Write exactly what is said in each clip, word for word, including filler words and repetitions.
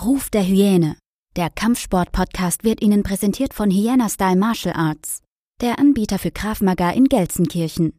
Ruf der Hyäne. Der Kampfsport-Podcast wird Ihnen präsentiert von Hyena Style Martial Arts, der Anbieter für Krav Maga in Gelsenkirchen.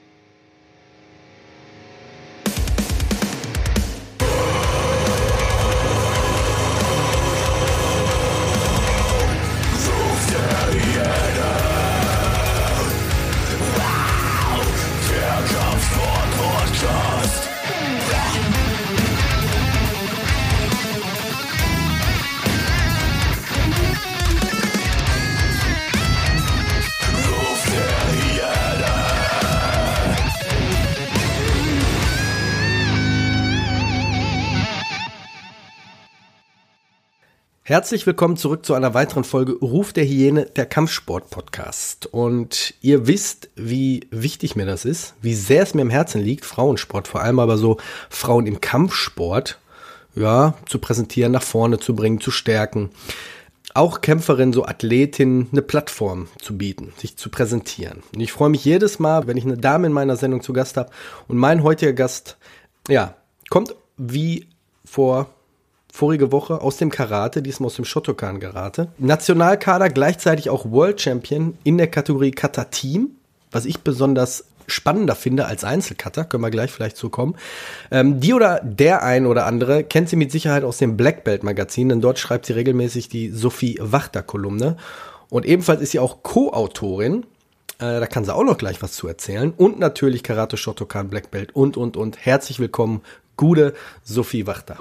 Herzlich willkommen zurück zu einer weiteren Folge Ruf der Hyäne, der Kampfsport-Podcast. Und ihr wisst, wie wichtig mir das ist, wie sehr es mir im Herzen liegt, Frauensport, vor allem aber so Frauen im Kampfsport, ja, zu präsentieren, nach vorne zu bringen, zu stärken. Auch Kämpferinnen, so Athletinnen, eine Plattform zu bieten, sich zu präsentieren. Und ich freue mich jedes Mal, wenn ich eine Dame in meiner Sendung zu Gast habe. Und mein heutiger Gast, ja, kommt wie vor vorige Woche aus dem Karate, diesmal aus dem Shotokan-Karate. Nationalkader, gleichzeitig auch World Champion in der Kategorie Kata Team, was ich besonders spannender finde als Einzelkata, können wir gleich vielleicht zukommen. Ähm, die oder der ein oder andere kennt sie mit Sicherheit aus dem Black Belt Magazin, denn dort schreibt sie regelmäßig die Sophie Wachter-Kolumne. Und ebenfalls ist sie auch Co-Autorin, äh, da kann sie auch noch gleich was zu erzählen. Und natürlich Karate, Shotokan, Black Belt und, und, und. Herzlich willkommen, gute Sophie Wachter.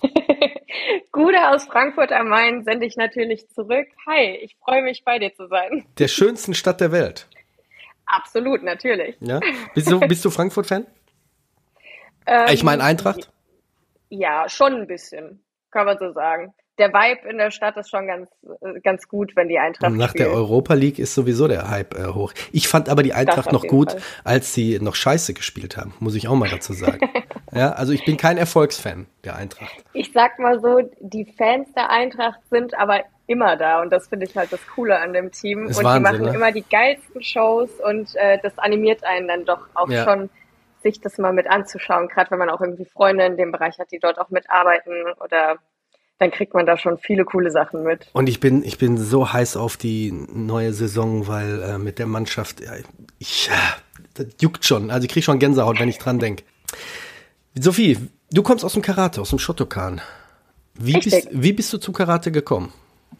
Gude aus Frankfurt am Main sende ich natürlich zurück. Hi, ich freue mich, bei dir zu sein. Der schönsten Stadt der Welt. Absolut, natürlich. Ja? Bist du, bist du Frankfurt-Fan? Ähm, ich meine Eintracht? Ja, schon ein bisschen, kann man so sagen. Der Vibe in der Stadt ist schon ganz, ganz gut, wenn die Eintracht Und nach spielt. der Europa League ist sowieso der Hype äh, hoch. Ich fand aber die Eintracht noch gut, Fall. als sie noch scheiße gespielt haben, muss ich auch mal dazu sagen. Ja, also ich bin kein Erfolgsfan der Eintracht. Ich sag mal so, die Fans der Eintracht sind aber immer da und das finde ich halt das Coole an dem Team. Ist und Wahnsinn, die machen ne? immer die geilsten Shows und äh, das animiert einen dann doch auch ja. schon, sich das mal mit anzuschauen, gerade wenn man auch irgendwie Freunde in dem Bereich hat, die dort auch mitarbeiten oder dann kriegt man da schon viele coole Sachen mit. Und ich bin ich bin so heiß auf die neue Saison, weil äh, mit der Mannschaft, ja, ich, das juckt schon. Also ich kriege schon Gänsehaut, wenn ich dran denke. Sophie, du kommst aus dem Karate, aus dem Shotokan. Wie bist, wie bist du zum Karate gekommen?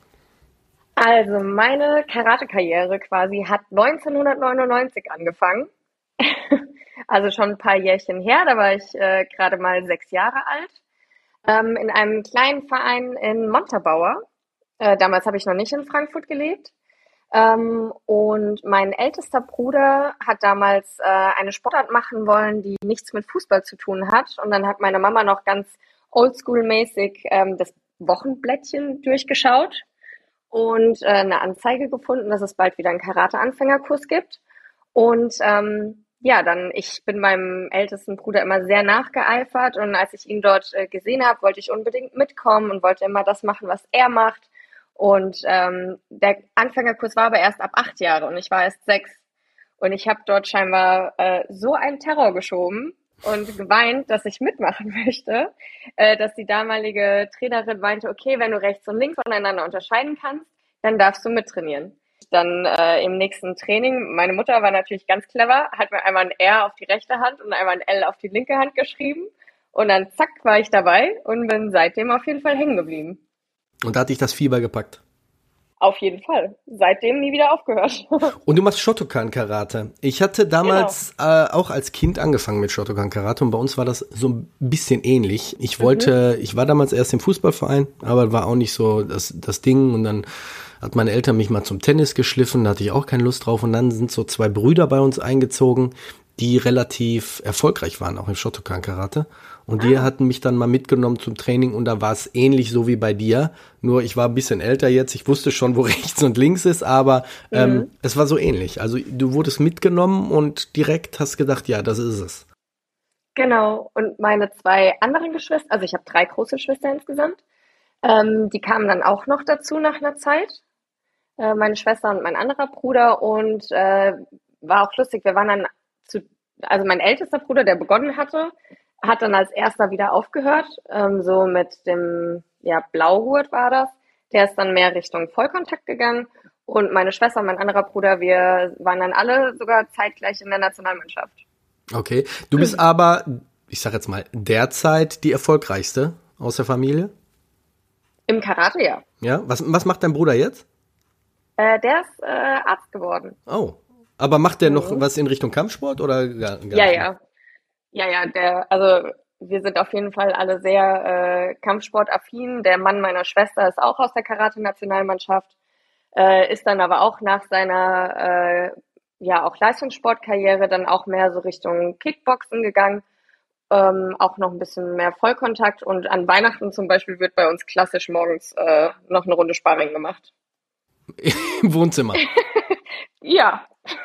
Also meine Karate-Karriere quasi hat neunzehnhundertneunundneunzig angefangen. Also schon ein paar Jährchen her, da war ich äh, gerade mal sechs Jahre alt. Ähm, in einem kleinen Verein in Montabaur. Äh, damals habe ich noch nicht in Frankfurt gelebt. Ähm, und mein ältester Bruder hat damals äh, eine Sportart machen wollen, die nichts mit Fußball zu tun hat. Und dann hat meine Mama noch ganz oldschool-mäßig ähm, das Wochenblättchen durchgeschaut und äh, eine Anzeige gefunden, dass es bald wieder einen Karate-Anfängerkurs gibt. Und ähm, ja, dann, ich bin meinem ältesten Bruder immer sehr nachgeeifert und als ich ihn dort äh, gesehen habe, wollte ich unbedingt mitkommen und wollte immer das machen, was er macht. Und ähm, der Anfängerkurs war aber erst ab acht Jahre und ich war erst sechs. Und ich habe dort scheinbar äh, so einen Terror geschoben und geweint, dass ich mitmachen möchte, äh, dass die damalige Trainerin meinte, okay, wenn du rechts und links voneinander unterscheiden kannst, dann darfst du mittrainieren. Dann äh, im nächsten Training, meine Mutter war natürlich ganz clever, hat mir einmal ein R auf die rechte Hand und einmal ein L auf die linke Hand geschrieben. Und dann zack, war ich dabei und bin seitdem auf jeden Fall hängen geblieben. Und da hat dich das Fieber gepackt? Auf jeden Fall. Seitdem nie wieder aufgehört. Und du machst Shotokan-Karate. Ich hatte damals genau. äh, auch als Kind angefangen mit Shotokan-Karate und bei uns war das so ein bisschen ähnlich. Ich wollte, mhm. ich war damals erst im Fußballverein, aber war auch nicht so das, das Ding und dann hat meine Eltern mich mal zum Tennis geschliffen, da hatte ich auch keine Lust drauf und dann sind so zwei Brüder bei uns eingezogen, die relativ erfolgreich waren, auch im Shotokan-Karate. Und die ah. hatten mich dann mal mitgenommen zum Training und da war es ähnlich so wie bei dir. Nur ich war ein bisschen älter jetzt, ich wusste schon, wo rechts und links ist, aber ähm, mhm. es war so ähnlich. Also du wurdest mitgenommen und direkt hast gedacht, ja, das ist es. Genau, und meine zwei anderen Geschwister, also ich habe drei große Geschwister insgesamt, ähm, die kamen dann auch noch dazu nach einer Zeit. Äh, meine Schwester und mein anderer Bruder und äh, war auch lustig, wir waren dann zu, also mein ältester Bruder, der begonnen hatte, hat dann als erster wieder aufgehört, ähm, so mit dem, ja, Blauhut war das. Der ist dann mehr Richtung Vollkontakt gegangen. Und meine Schwester und mein anderer Bruder, wir waren dann alle sogar zeitgleich in der Nationalmannschaft. Okay, du bist mhm. aber, ich sag jetzt mal, derzeit die erfolgreichste aus der Familie? Im Karate, ja. Ja, was, was macht dein Bruder jetzt? Äh, der ist äh, Arzt geworden. Oh, aber macht der mhm. noch was in Richtung Kampfsport oder gar, gar Ja, nicht? ja. Ja, ja, der, also wir sind auf jeden Fall alle sehr äh, Kampfsportaffin. Der Mann meiner Schwester ist auch aus der Karate-Nationalmannschaft, äh, ist dann aber auch nach seiner äh, ja auch Leistungssportkarriere dann auch mehr so Richtung Kickboxen gegangen, ähm, auch noch ein bisschen mehr Vollkontakt und an Weihnachten zum Beispiel wird bei uns klassisch morgens äh, noch eine Runde Sparring gemacht. Im Wohnzimmer? Ja,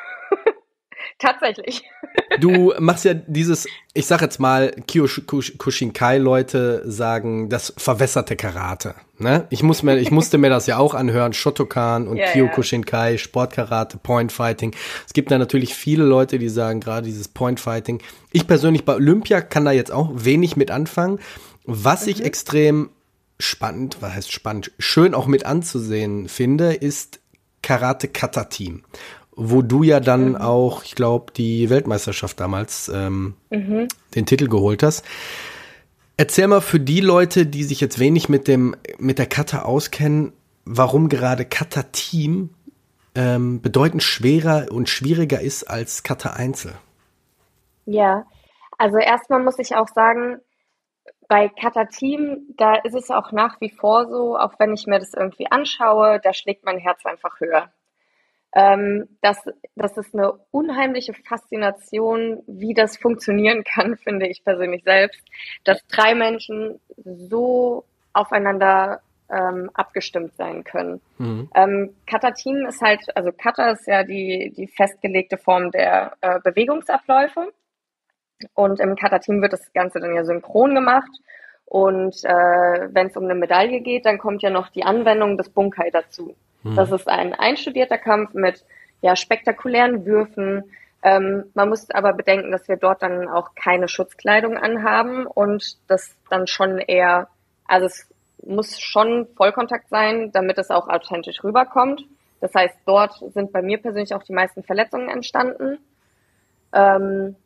tatsächlich. Du machst ja dieses, ich sag jetzt mal, Kyokushinkai-Leute sagen, das verwässerte Karate. Ne? Ich, muss mir, ich musste mir das ja auch anhören, Shotokan und ja, Kyokushinkai, ja. Sportkarate, Pointfighting. Es gibt da natürlich viele Leute, die sagen, gerade dieses Pointfighting. Ich persönlich bei Olympia kann da jetzt auch wenig mit anfangen. Was mhm. ich extrem spannend, was heißt spannend, schön auch mit anzusehen finde, ist Karate-Kata-Team. Wo du ja dann mhm. auch, ich glaube, die Weltmeisterschaft damals ähm, mhm. den Titel geholt hast. Erzähl mal für die Leute, die sich jetzt wenig mit dem mit der Kata auskennen, warum gerade Kata-Team ähm, bedeutend schwerer und schwieriger ist als Kata-Einzel. Ja, also erstmal muss ich auch sagen, bei Kata-Team, da ist es auch nach wie vor so, auch wenn ich mir das irgendwie anschaue, da schlägt mein Herz einfach höher. Ähm, das, das ist eine unheimliche Faszination, wie das funktionieren kann, finde ich persönlich selbst, dass drei Menschen so aufeinander ähm, abgestimmt sein können. Mhm. Ähm, Kata-Team ist halt, also Kata ist ja die, die festgelegte Form der äh, Bewegungsabläufe und im Kata-Team wird das Ganze dann ja synchron gemacht und äh, wenn es um eine Medaille geht, dann kommt ja noch die Anwendung des Bunkai dazu. Das ist ein einstudierter Kampf mit ja, spektakulären Würfen. Ähm, man muss aber bedenken, dass wir dort dann auch keine Schutzkleidung anhaben und das dann schon eher, also es muss schon Vollkontakt sein, damit es auch authentisch rüberkommt. Das heißt, dort sind bei mir persönlich auch die meisten Verletzungen entstanden. Ähm,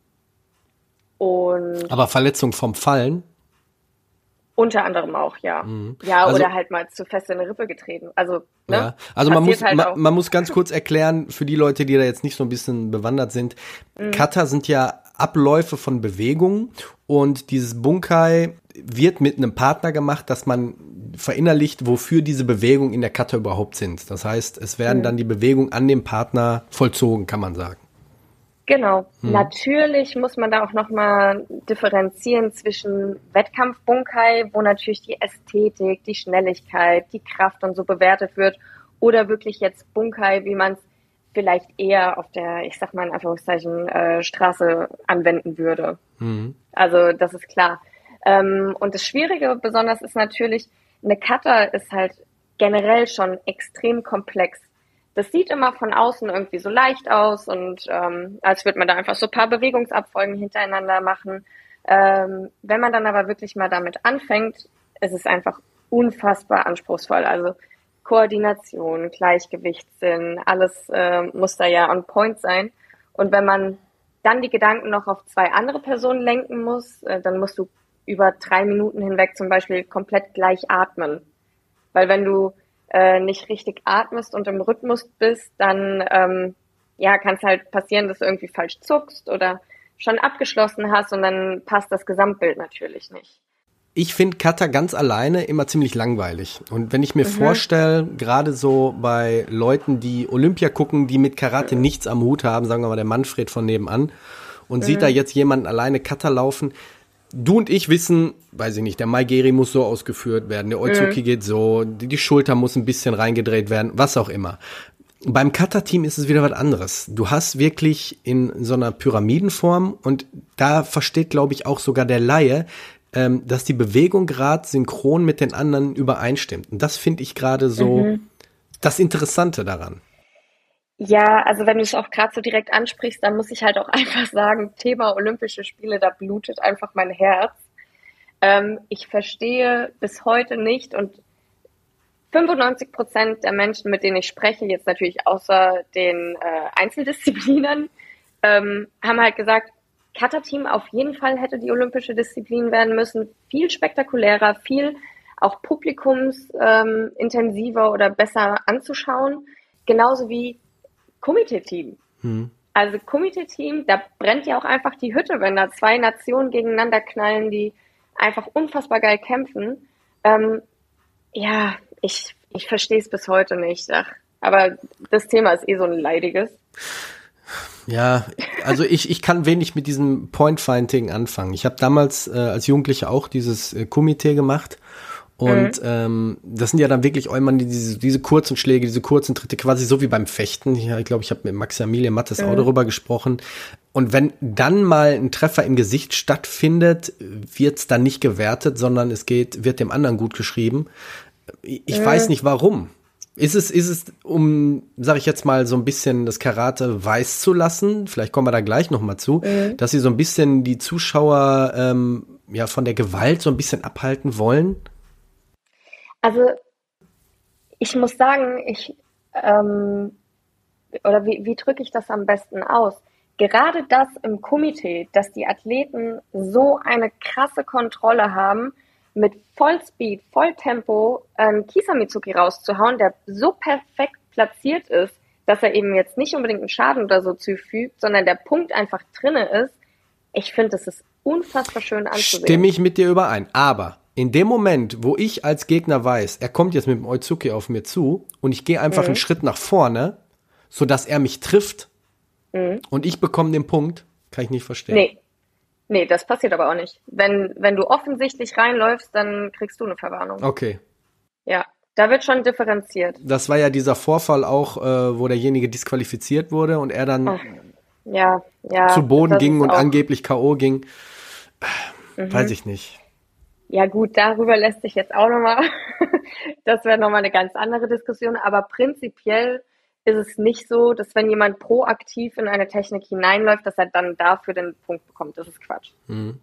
und aber Verletzung vom Fallen? Unter anderem auch, ja. Mhm. Ja, also, oder halt mal zu fest in eine Rippe getreten. Also, ne? Ja. Also man muss, halt man, man muss ganz kurz erklären, für die Leute, die da jetzt nicht so ein bisschen bewandert sind, mhm. Kata sind ja Abläufe von Bewegungen und dieses Bunkai wird mit einem Partner gemacht, dass man verinnerlicht, wofür diese Bewegungen in der Kata überhaupt sind. Das heißt, es werden mhm. dann die Bewegungen an dem Partner vollzogen, kann man sagen. Genau. Hm. Natürlich muss man da auch nochmal differenzieren zwischen Wettkampf-Bunkai, wo natürlich die Ästhetik, die Schnelligkeit, die Kraft und so bewertet wird, oder wirklich jetzt Bunkai, wie man es vielleicht eher auf der, ich sag mal in Anführungszeichen, äh, Straße anwenden würde. Hm. Also das ist klar. Ähm, und das Schwierige besonders ist natürlich, eine Kata ist halt generell schon extrem komplex. Das sieht immer von außen irgendwie so leicht aus und ähm, als würde man da einfach so ein paar Bewegungsabfolgen hintereinander machen. Ähm, wenn man dann aber wirklich mal damit anfängt, ist es einfach unfassbar anspruchsvoll. Also Koordination, Gleichgewichtssinn, alles äh, muss da ja on point sein. Und wenn man dann die Gedanken noch auf zwei andere Personen lenken muss, äh, dann musst du über drei Minuten hinweg zum Beispiel komplett gleich atmen. Weil wenn du äh, nicht richtig atmest und im Rhythmus bist, dann ähm, ja, kann es halt passieren, dass du irgendwie falsch zuckst oder schon abgeschlossen hast und dann passt das Gesamtbild natürlich nicht. Ich finde Kata ganz alleine immer ziemlich langweilig. Und wenn ich mir mhm. vorstelle, gerade so bei Leuten, die Olympia gucken, die mit Karate mhm. nichts am Hut haben, sagen wir mal der Manfred von nebenan, und mhm. sieht da jetzt jemanden alleine Kata laufen. Du und ich wissen, weiß ich nicht, der Maigeri muss so ausgeführt werden, der Oizuki mhm. geht so, die, die Schulter muss ein bisschen reingedreht werden, was auch immer. Beim Kata-Team ist es wieder was anderes. Du hast wirklich in so einer Pyramidenform und da versteht, glaube ich, auch sogar der Laie, ähm, dass die Bewegung gerade synchron mit den anderen übereinstimmt. Und das finde ich gerade so mhm. das Interessante daran. Ja, also wenn du es auch gerade so direkt ansprichst, dann muss ich halt auch einfach sagen, Thema Olympische Spiele, da blutet einfach mein Herz. Ähm, ich verstehe bis heute nicht und fünfundneunzig Prozent der Menschen, mit denen ich spreche, jetzt natürlich außer den äh, Einzeldisziplinern, ähm, haben halt gesagt, Kata-Team auf jeden Fall hätte die olympische Disziplin werden müssen. Viel spektakulärer, viel auch publikumsintensiver ähm, oder besser anzuschauen. Genauso wie Komitee-Team. Hm. Also Komitee-Team, da brennt ja auch einfach die Hütte, wenn da zwei Nationen gegeneinander knallen, die einfach unfassbar geil kämpfen. Ähm, ja, ich, ich verstehe es bis heute nicht. Ach, aber das Thema ist eh so ein leidiges. Ja, also ich, ich kann wenig mit diesem Point-Finding anfangen. Ich habe damals äh, als Jugendlicher auch dieses äh, Komitee gemacht. Und mhm. ähm, das sind ja dann wirklich einmal diese, diese kurzen Schläge, diese kurzen Tritte, quasi so wie beim Fechten. Ja, ich glaube, ich habe mit Maximilian Mattes mhm. auch darüber gesprochen. Und wenn dann mal ein Treffer im Gesicht stattfindet, wird's dann nicht gewertet, sondern es geht, wird dem anderen gut geschrieben. Ich mhm. weiß nicht warum. Ist es, ist es, um, sag ich jetzt mal, so ein bisschen das Karate weiß zu lassen, vielleicht kommen wir da gleich noch mal zu, mhm. dass sie so ein bisschen die Zuschauer ähm, ja von der Gewalt so ein bisschen abhalten wollen? Also ich muss sagen, ich ähm, oder wie, wie drücke ich das am besten aus? Gerade das im Komitee, dass die Athleten so eine krasse Kontrolle haben, mit Vollspeed, Volltempo einen Kisamizuki rauszuhauen, der so perfekt platziert ist, dass er eben jetzt nicht unbedingt einen Schaden oder so zufügt, sondern der Punkt einfach drinne ist. Ich finde, das ist unfassbar schön anzusehen. Stimme ich mit dir überein, aber in dem Moment, wo ich als Gegner weiß, er kommt jetzt mit dem Oizuki auf mir zu und ich gehe einfach mhm. einen Schritt nach vorne, sodass er mich trifft mhm. und ich bekomme den Punkt, kann ich nicht verstehen. Nee. Nee, das passiert aber auch nicht. Wenn, wenn du offensichtlich reinläufst, dann kriegst du eine Verwarnung. Okay. Ja, da wird schon differenziert. Das war ja dieser Vorfall auch, äh, wo derjenige disqualifiziert wurde und er dann Ach, ja, ja, zu Boden ging und angeblich K O ging. Mhm. Weiß ich nicht. Ja gut, darüber lässt sich jetzt auch nochmal, das wäre nochmal eine ganz andere Diskussion, aber prinzipiell ist es nicht so, dass wenn jemand proaktiv in eine Technik hineinläuft, dass er dann dafür den Punkt bekommt. Das ist Quatsch. Mhm.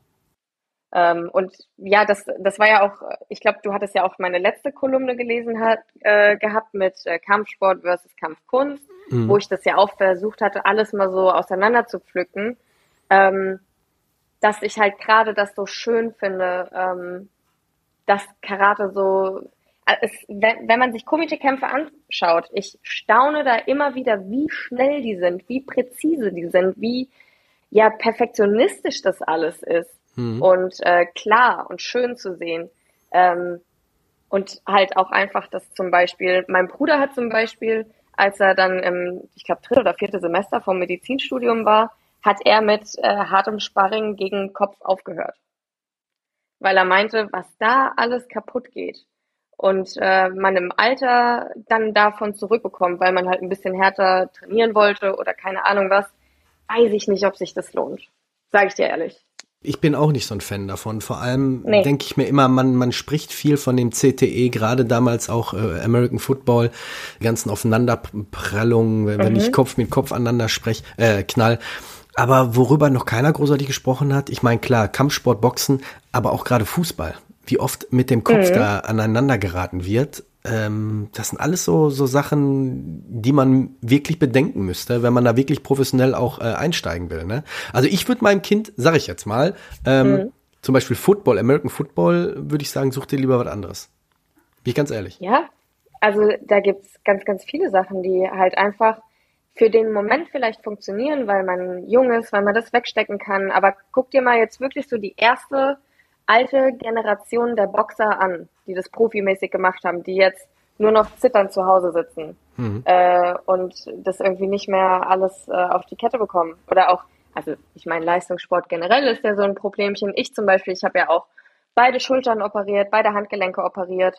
Ähm, und ja, das, das war ja auch, ich glaube, du hattest ja auch meine letzte Kolumne gelesen hat, äh, gehabt mit äh, Kampfsport versus Kampfkunst, mhm. wo ich das ja auch versucht hatte, alles mal so auseinander zu pflücken, ähm, dass ich halt gerade das so schön finde, ähm, dass Karate so... Es, wenn, wenn man sich Komitee-Kämpfe anschaut, ich staune da immer wieder, wie schnell die sind, wie präzise die sind, wie ja perfektionistisch das alles ist mhm. und äh, klar und schön zu sehen. Ähm, und halt auch einfach, dass zum Beispiel, mein Bruder hat zum Beispiel, als er dann im, ich glaube, dritte oder vierte Semester vom Medizinstudium war, hat er mit äh, hartem Sparring gegen Kopf aufgehört. Weil er meinte, was da alles kaputt geht. Und äh, man im Alter dann davon zurückbekommt, weil man halt ein bisschen härter trainieren wollte oder keine Ahnung was, weiß ich nicht, ob sich das lohnt. Sage ich dir ehrlich. Ich bin auch nicht so ein Fan davon. Vor allem nee. denke ich mir immer, man man spricht viel von dem C T E, gerade damals auch äh, American Football, die ganzen Aufeinanderprellungen, wenn, mhm. wenn ich Kopf mit Kopf aneinander spreche, äh, knall. Aber worüber noch keiner großartig gesprochen hat, ich meine, klar, Kampfsport, Boxen, aber auch gerade Fußball. Wie oft mit dem Kopf mhm. da aneinander geraten wird. Ähm, das sind alles so so Sachen, die man wirklich bedenken müsste, wenn man da wirklich professionell auch äh, einsteigen will. Ne? Also ich würde meinem Kind, sage ich jetzt mal, ähm, mhm. zum Beispiel Football, American Football, würde ich sagen, such dir lieber was anderes. Bin ich ganz ehrlich. Ja, also da gibt's ganz, ganz viele Sachen, die halt einfach für den Moment vielleicht funktionieren, weil man jung ist, weil man das wegstecken kann. Aber guck dir mal jetzt wirklich so die erste alte Generation der Boxer an, die das profimäßig gemacht haben, die jetzt nur noch zitternd zu Hause sitzen mhm. äh, und das irgendwie nicht mehr alles äh, auf die Kette bekommen. Oder auch, also ich meine, Leistungssport generell ist ja so ein Problemchen. Ich zum Beispiel, ich habe ja auch beide Schultern operiert, beide Handgelenke operiert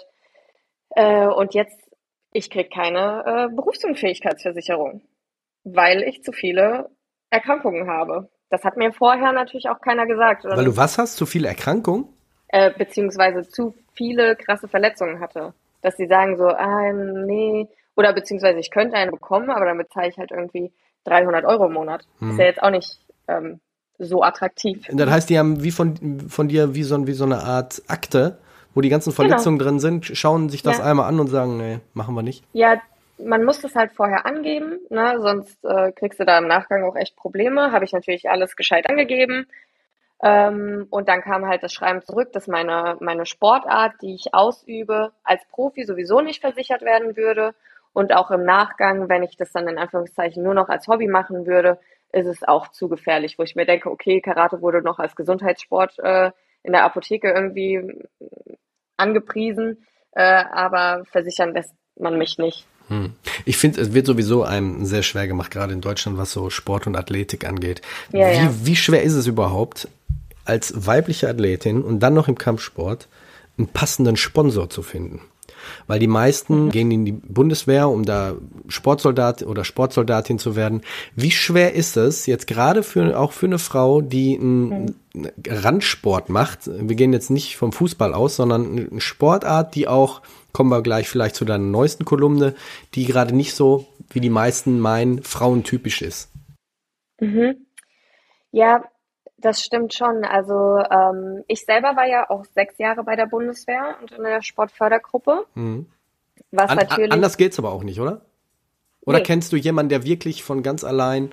äh, und jetzt, ich kriege keine äh, Berufsunfähigkeitsversicherung, weil ich zu viele Erkrankungen habe. Das hat mir vorher natürlich auch keiner gesagt. Weil du was hast? Zu viele Erkrankungen? Äh, beziehungsweise zu viele krasse Verletzungen hatte. Dass sie sagen so, ah, nee. Oder beziehungsweise ich könnte eine bekommen, aber damit zahle ich halt irgendwie dreihundert Euro im Monat. Hm. Ist ja jetzt auch nicht ähm, so attraktiv. Das heißt, die haben wie von, von dir wie so, wie so eine Art Akte, wo die ganzen Verletzungen Genau. drin sind, schauen sich das Ja. einmal an und sagen, nee, machen wir nicht. Ja, man muss das halt vorher angeben, ne? Sonst äh, kriegst du da im Nachgang auch echt Probleme. Habe ich natürlich alles gescheit angegeben. Ähm, und dann kam halt das Schreiben zurück, dass meine, meine Sportart, die ich ausübe, als Profi sowieso nicht versichert werden würde. Und auch im Nachgang, wenn ich das dann in Anführungszeichen nur noch als Hobby machen würde, ist es auch zu gefährlich, wo ich mir denke, okay, Karate wurde noch als Gesundheitssport äh, in der Apotheke irgendwie angepriesen, äh, aber versichern lässt man mich nicht. Hm. Ich finde, es wird sowieso einem sehr schwer gemacht, gerade in Deutschland, was so Sport und Athletik angeht. Ja, wie, ja. wie schwer ist es überhaupt, als weibliche Athletin und dann noch im Kampfsport einen passenden Sponsor zu finden? Weil die meisten gehen in die Bundeswehr, um da Sportsoldat oder Sportsoldatin zu werden. Wie schwer ist es jetzt gerade für auch für eine Frau, die einen mhm. Randsport macht? Wir gehen jetzt nicht vom Fußball aus, sondern eine Sportart, die auch, kommen wir gleich vielleicht zu deiner neuesten Kolumne, die gerade nicht so, wie die meisten meinen, frauentypisch ist. Mhm. Ja, das stimmt schon. Also ähm, ich selber war ja auch sechs Jahre bei der Bundeswehr und in der Sportfördergruppe. Mhm. Was An, natürlich. Anders geht's aber auch nicht, oder? Oder Nee. kennst du jemanden, der wirklich von ganz allein...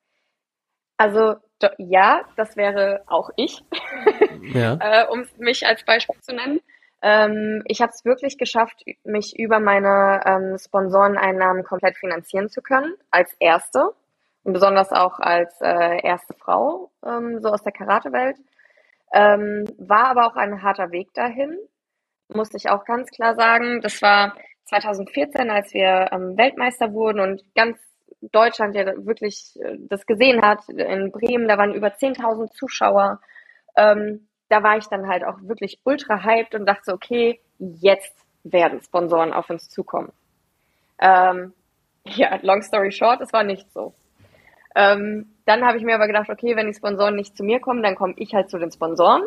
Also do, ja, das wäre auch ich, Ja. äh, um mich als Beispiel zu nennen. Ähm, ich habe es wirklich geschafft, mich über meine ähm, Sponsoreneinnahmen komplett finanzieren zu können, als Erste. Und besonders auch als äh, erste Frau, ähm, so aus der Karate-Welt. Ähm, war aber auch ein harter Weg dahin, musste ich auch ganz klar sagen. Das war zwanzig vierzehn, als wir ähm, Weltmeister wurden und ganz Deutschland ja wirklich äh, das gesehen hat. In Bremen, da waren über zehntausend Zuschauer. Ähm, da war ich dann halt auch wirklich ultra hyped und dachte so, okay, jetzt werden Sponsoren auf uns zukommen. Ähm, ja, long story short, es war nicht so. Ähm, dann habe ich mir aber gedacht, okay, wenn die Sponsoren nicht zu mir kommen, dann komme ich halt zu den Sponsoren.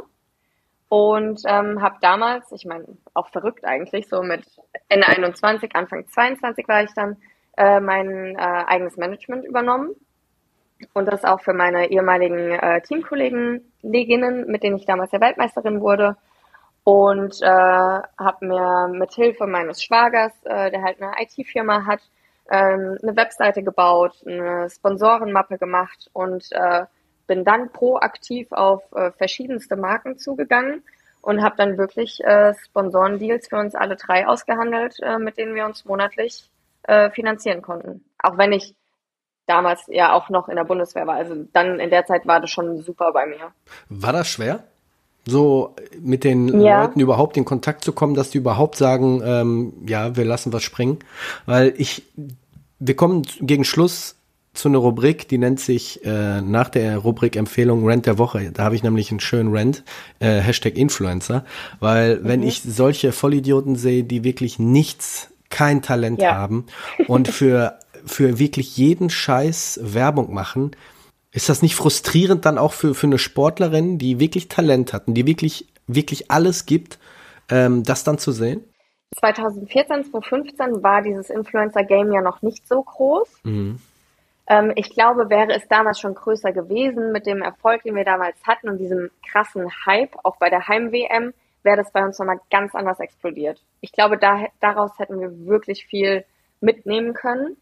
Und ähm, habe damals, ich meine, auch verrückt eigentlich, so mit Ende einundzwanzig, Anfang zweiundzwanzig war ich dann, äh, mein äh, eigenes Management übernommen. Und das auch für meine ehemaligen äh, Teamkolleginnen, mit denen ich damals ja Weltmeisterin wurde. Und äh, habe mir mit Hilfe meines Schwagers, äh, der halt eine I T-Firma hat, ähm, eine Webseite gebaut, eine Sponsorenmappe gemacht und äh, bin dann proaktiv auf äh, verschiedenste Marken zugegangen und habe dann wirklich äh, Sponsorendeals für uns alle drei ausgehandelt, äh, mit denen wir uns monatlich äh, finanzieren konnten. Auch wenn ich damals ja auch noch in der Bundeswehr war. Also dann in der Zeit war das schon super bei mir. War das schwer? So mit den Ja. Leuten überhaupt in Kontakt zu kommen, dass die überhaupt sagen, ähm, ja, wir lassen was springen. Weil ich, wir kommen gegen Schluss zu einer Rubrik, die nennt sich äh, nach der Rubrik Empfehlung Rant der Woche. Da habe ich nämlich einen schönen Rant, äh, Hashtag Influencer. Weil wenn Mhm. ich solche Vollidioten sehe, die wirklich nichts, kein Talent Ja. haben und für, für wirklich jeden Scheiß Werbung machen, ist das nicht frustrierend dann auch für, für eine Sportlerin, die wirklich Talent hat und die wirklich, wirklich alles gibt, ähm, das dann zu sehen? zwanzig vierzehn, zwanzig fünfzehn war dieses Influencer-Game ja noch nicht so groß. Mhm. Ähm, ich glaube, wäre es damals schon größer gewesen mit dem Erfolg, den wir damals hatten und diesem krassen Hype, auch bei der Heim-W M, wäre das bei uns nochmal ganz anders explodiert. Ich glaube, da, daraus hätten wir wirklich viel mitnehmen können.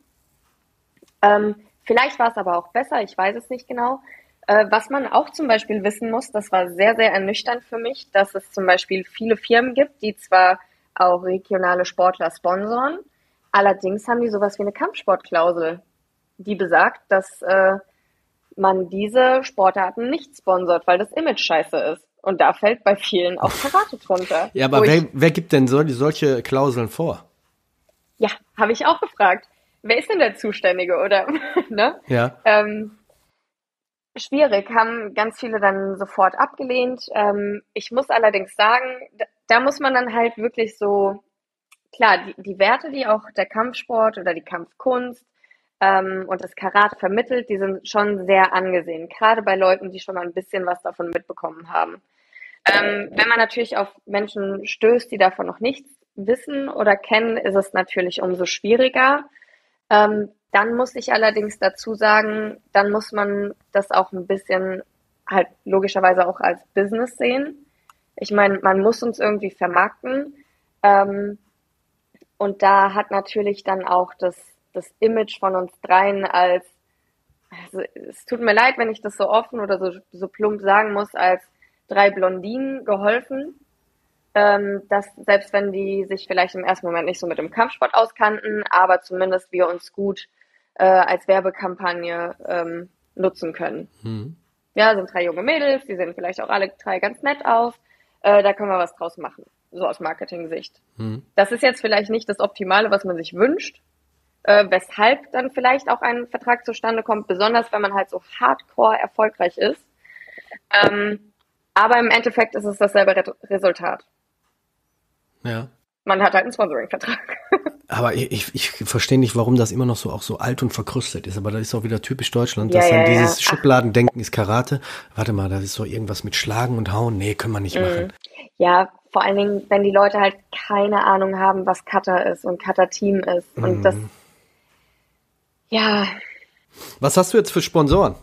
Ähm, Vielleicht war es aber auch besser, ich weiß es nicht genau. Äh, was man auch zum Beispiel wissen muss, das war sehr, sehr ernüchternd für mich, dass es zum Beispiel viele Firmen gibt, die zwar auch regionale Sportler sponsoren, allerdings haben die sowas wie eine Kampfsportklausel, die besagt, dass äh, man diese Sportarten nicht sponsort, weil das Image scheiße ist. Und da fällt bei vielen auch Karate drunter. Ja, aber Wo wer, ich, wer gibt denn sol solche Klauseln vor? ja, habe ich auch gefragt. Wer ist denn der Zuständige, oder? ne? Ja. Ähm, schwierig, haben ganz viele dann sofort abgelehnt. Ähm, ich muss allerdings sagen, da, da muss man dann halt wirklich so, klar, die, die Werte, die auch der Kampfsport oder die Kampfkunst ähm, und das Karate vermittelt, die sind schon sehr angesehen, gerade bei Leuten, die schon mal ein bisschen was davon mitbekommen haben. Ähm, wenn man natürlich auf Menschen stößt, die davon noch nichts wissen oder kennen, ist es natürlich umso schwieriger. Ähm, dann muss ich allerdings dazu sagen, dann muss man das auch ein bisschen halt logischerweise auch als Business sehen. Ich meine, man muss uns irgendwie vermarkten. Ähm, und da hat natürlich dann auch das, das Image von uns dreien als, also es tut mir leid, wenn ich das so offen oder so, so plump sagen muss, als drei Blondinen geholfen. Ähm, dass selbst wenn die sich vielleicht im ersten Moment nicht so mit dem Kampfsport auskannten, aber zumindest wir uns gut äh, als Werbekampagne ähm, nutzen können. Mhm. Ja, sind drei junge Mädels, die sehen vielleicht auch alle drei ganz nett aus. Äh, da können wir was draus machen, so aus Marketing-Sicht. Mhm. Das ist jetzt vielleicht nicht das Optimale, was man sich wünscht, äh, weshalb dann vielleicht auch ein Vertrag zustande kommt, besonders wenn man halt so hardcore erfolgreich ist. Ähm, aber im Endeffekt ist es dasselbe Re- Resultat. Ja. Man hat halt einen Sponsoring-Vertrag. Aber ich, ich, ich verstehe nicht, warum das immer noch so auch so alt und verkrustet ist. Aber das ist auch wieder typisch Deutschland, Ja, dass dann ja, dieses ja. Schubladendenken ist Karate. Warte mal, das ist so irgendwas mit Schlagen und Hauen. Nee, können wir nicht machen. Ja, vor allen Dingen, wenn die Leute halt keine Ahnung haben, was Kata ist und Kata-Team ist. Und das, ja, Was hast du jetzt für Sponsoren?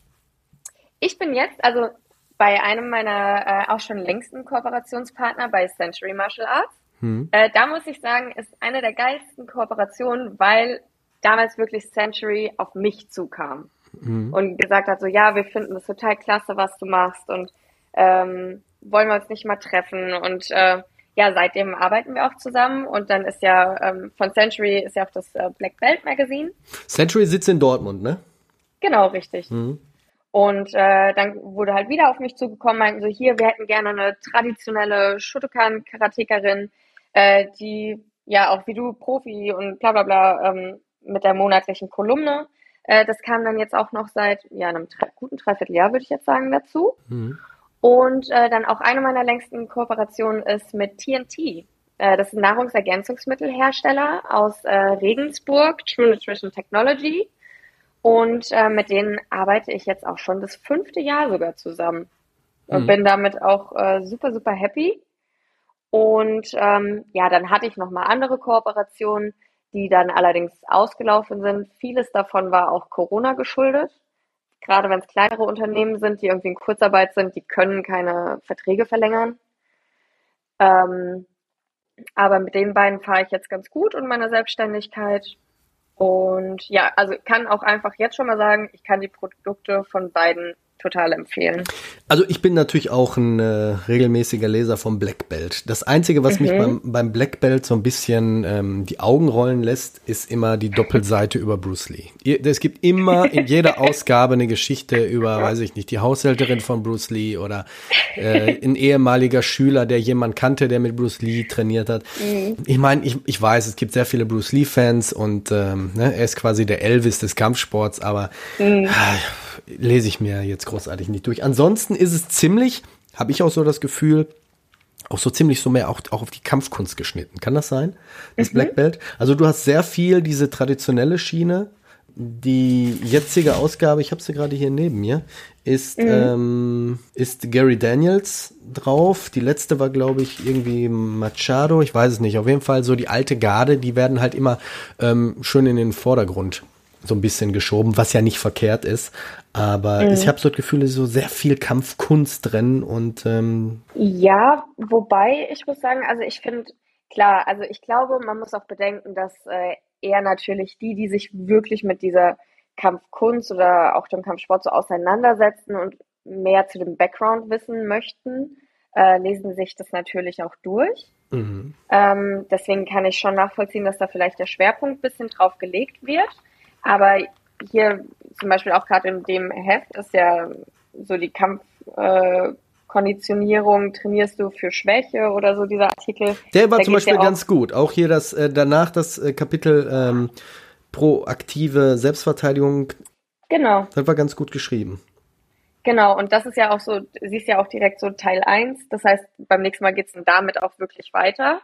ich bin jetzt, also bei einem meiner äh, auch schon längsten Kooperationspartner bei Century Martial Arts. Hm. Äh, da muss ich sagen, ist eine der geilsten Kooperationen, weil damals wirklich Century auf mich zukam Hm. und gesagt hat, so ja, wir finden das total klasse, was du machst und ähm, wollen wir uns nicht mal treffen und äh, ja, seitdem arbeiten wir auch zusammen und dann ist ja ähm, von Century ist ja auch das äh, Black Belt Magazine. Century sitzt in Dortmund, ne? Genau, richtig. Hm. Und äh, dann wurde halt wieder auf mich zugekommen, meinten so, hier, wir hätten gerne eine traditionelle Shotokan-Karatekerin, äh, die ja auch wie du Profi und bla bla bla ähm, mit der monatlichen Kolumne. Äh, das kam dann jetzt auch noch seit ja einem drei, guten Dreivierteljahr, würde ich jetzt sagen, dazu. Hm. Und äh, dann auch eine meiner längsten Kooperationen ist mit T N T. Äh, das ist ein Nahrungsergänzungsmittelhersteller aus äh, Regensburg, True Nutrition Technology. Und äh, mit denen arbeite ich jetzt auch schon das fünfte Jahr sogar zusammen. Und Mhm. bin damit auch äh, super, super happy. Und ähm, ja, dann hatte ich nochmal andere Kooperationen, die dann allerdings ausgelaufen sind. Vieles davon war auch Corona geschuldet. Gerade wenn es kleinere Unternehmen sind, die irgendwie in Kurzarbeit sind, die können keine Verträge verlängern. Ähm, aber mit den beiden fahre ich jetzt ganz gut und meiner Selbstständigkeit. Und ja, also kann auch einfach jetzt schon mal sagen, ich kann die Produkte von beiden total empfehlen. Also ich bin natürlich auch ein äh, regelmäßiger Leser vom Black Belt. Das Einzige, was Mhm. mich beim, beim Black Belt so ein bisschen ähm, die Augen rollen lässt, ist immer die Doppelseite über Bruce Lee. Ihr- Es gibt immer in jeder Ausgabe eine Geschichte über, weiß ich nicht, die Haushälterin von Bruce Lee oder äh, ein ehemaliger Schüler, der jemand kannte, der mit Bruce Lee trainiert hat. Mhm. Ich meine, ich, ich weiß, es gibt sehr viele Bruce Lee-Fans und ähm, ne, er ist quasi der Elvis des Kampfsports, aber Mhm. ah, lese ich mir jetzt großartig nicht durch. Ansonsten ist es ziemlich, habe ich auch so das Gefühl, auch so ziemlich so mehr auch, auch auf die Kampfkunst geschnitten. Kann das sein? Das Mhm. Black Belt? Also du hast sehr viel diese traditionelle Schiene. Die jetzige Ausgabe, ich habe sie gerade hier neben mir, ist, Mhm. ähm, ist Gary Daniels drauf. Die letzte war, glaube ich, irgendwie Machado. Ich weiß es nicht. Auf jeden Fall so die alte Garde, die werden halt immer ähm, schön in den Vordergrund so ein bisschen geschoben, was ja nicht verkehrt ist. Aber Mhm. ich habe so das Gefühl, es ist so sehr viel Kampfkunst drin und ähm, Ja, wobei ich muss sagen, also ich finde, klar, also ich glaube, man muss auch bedenken, dass äh, eher natürlich die, die sich wirklich mit dieser Kampfkunst oder auch dem Kampfsport so auseinandersetzen und mehr zu dem Background wissen möchten, äh, lesen sich das natürlich auch durch. mhm. Ähm, deswegen kann ich schon nachvollziehen, dass da vielleicht der Schwerpunkt ein bisschen drauf gelegt wird. Aber hier zum Beispiel auch gerade in dem Heft ist ja so die Kampfkonditionierung, äh, Konditionierung, trainierst du für Schwäche oder so dieser Artikel. Der war Da zum geht's Beispiel ja auch, ganz gut. Auch hier das äh, danach das äh, Kapitel ähm, proaktive Selbstverteidigung, genau, das war ganz gut geschrieben. genau. Und das ist ja auch so, siehst ja auch direkt so Teil eins. Das heißt, beim nächsten Mal geht's dann damit auch wirklich weiter.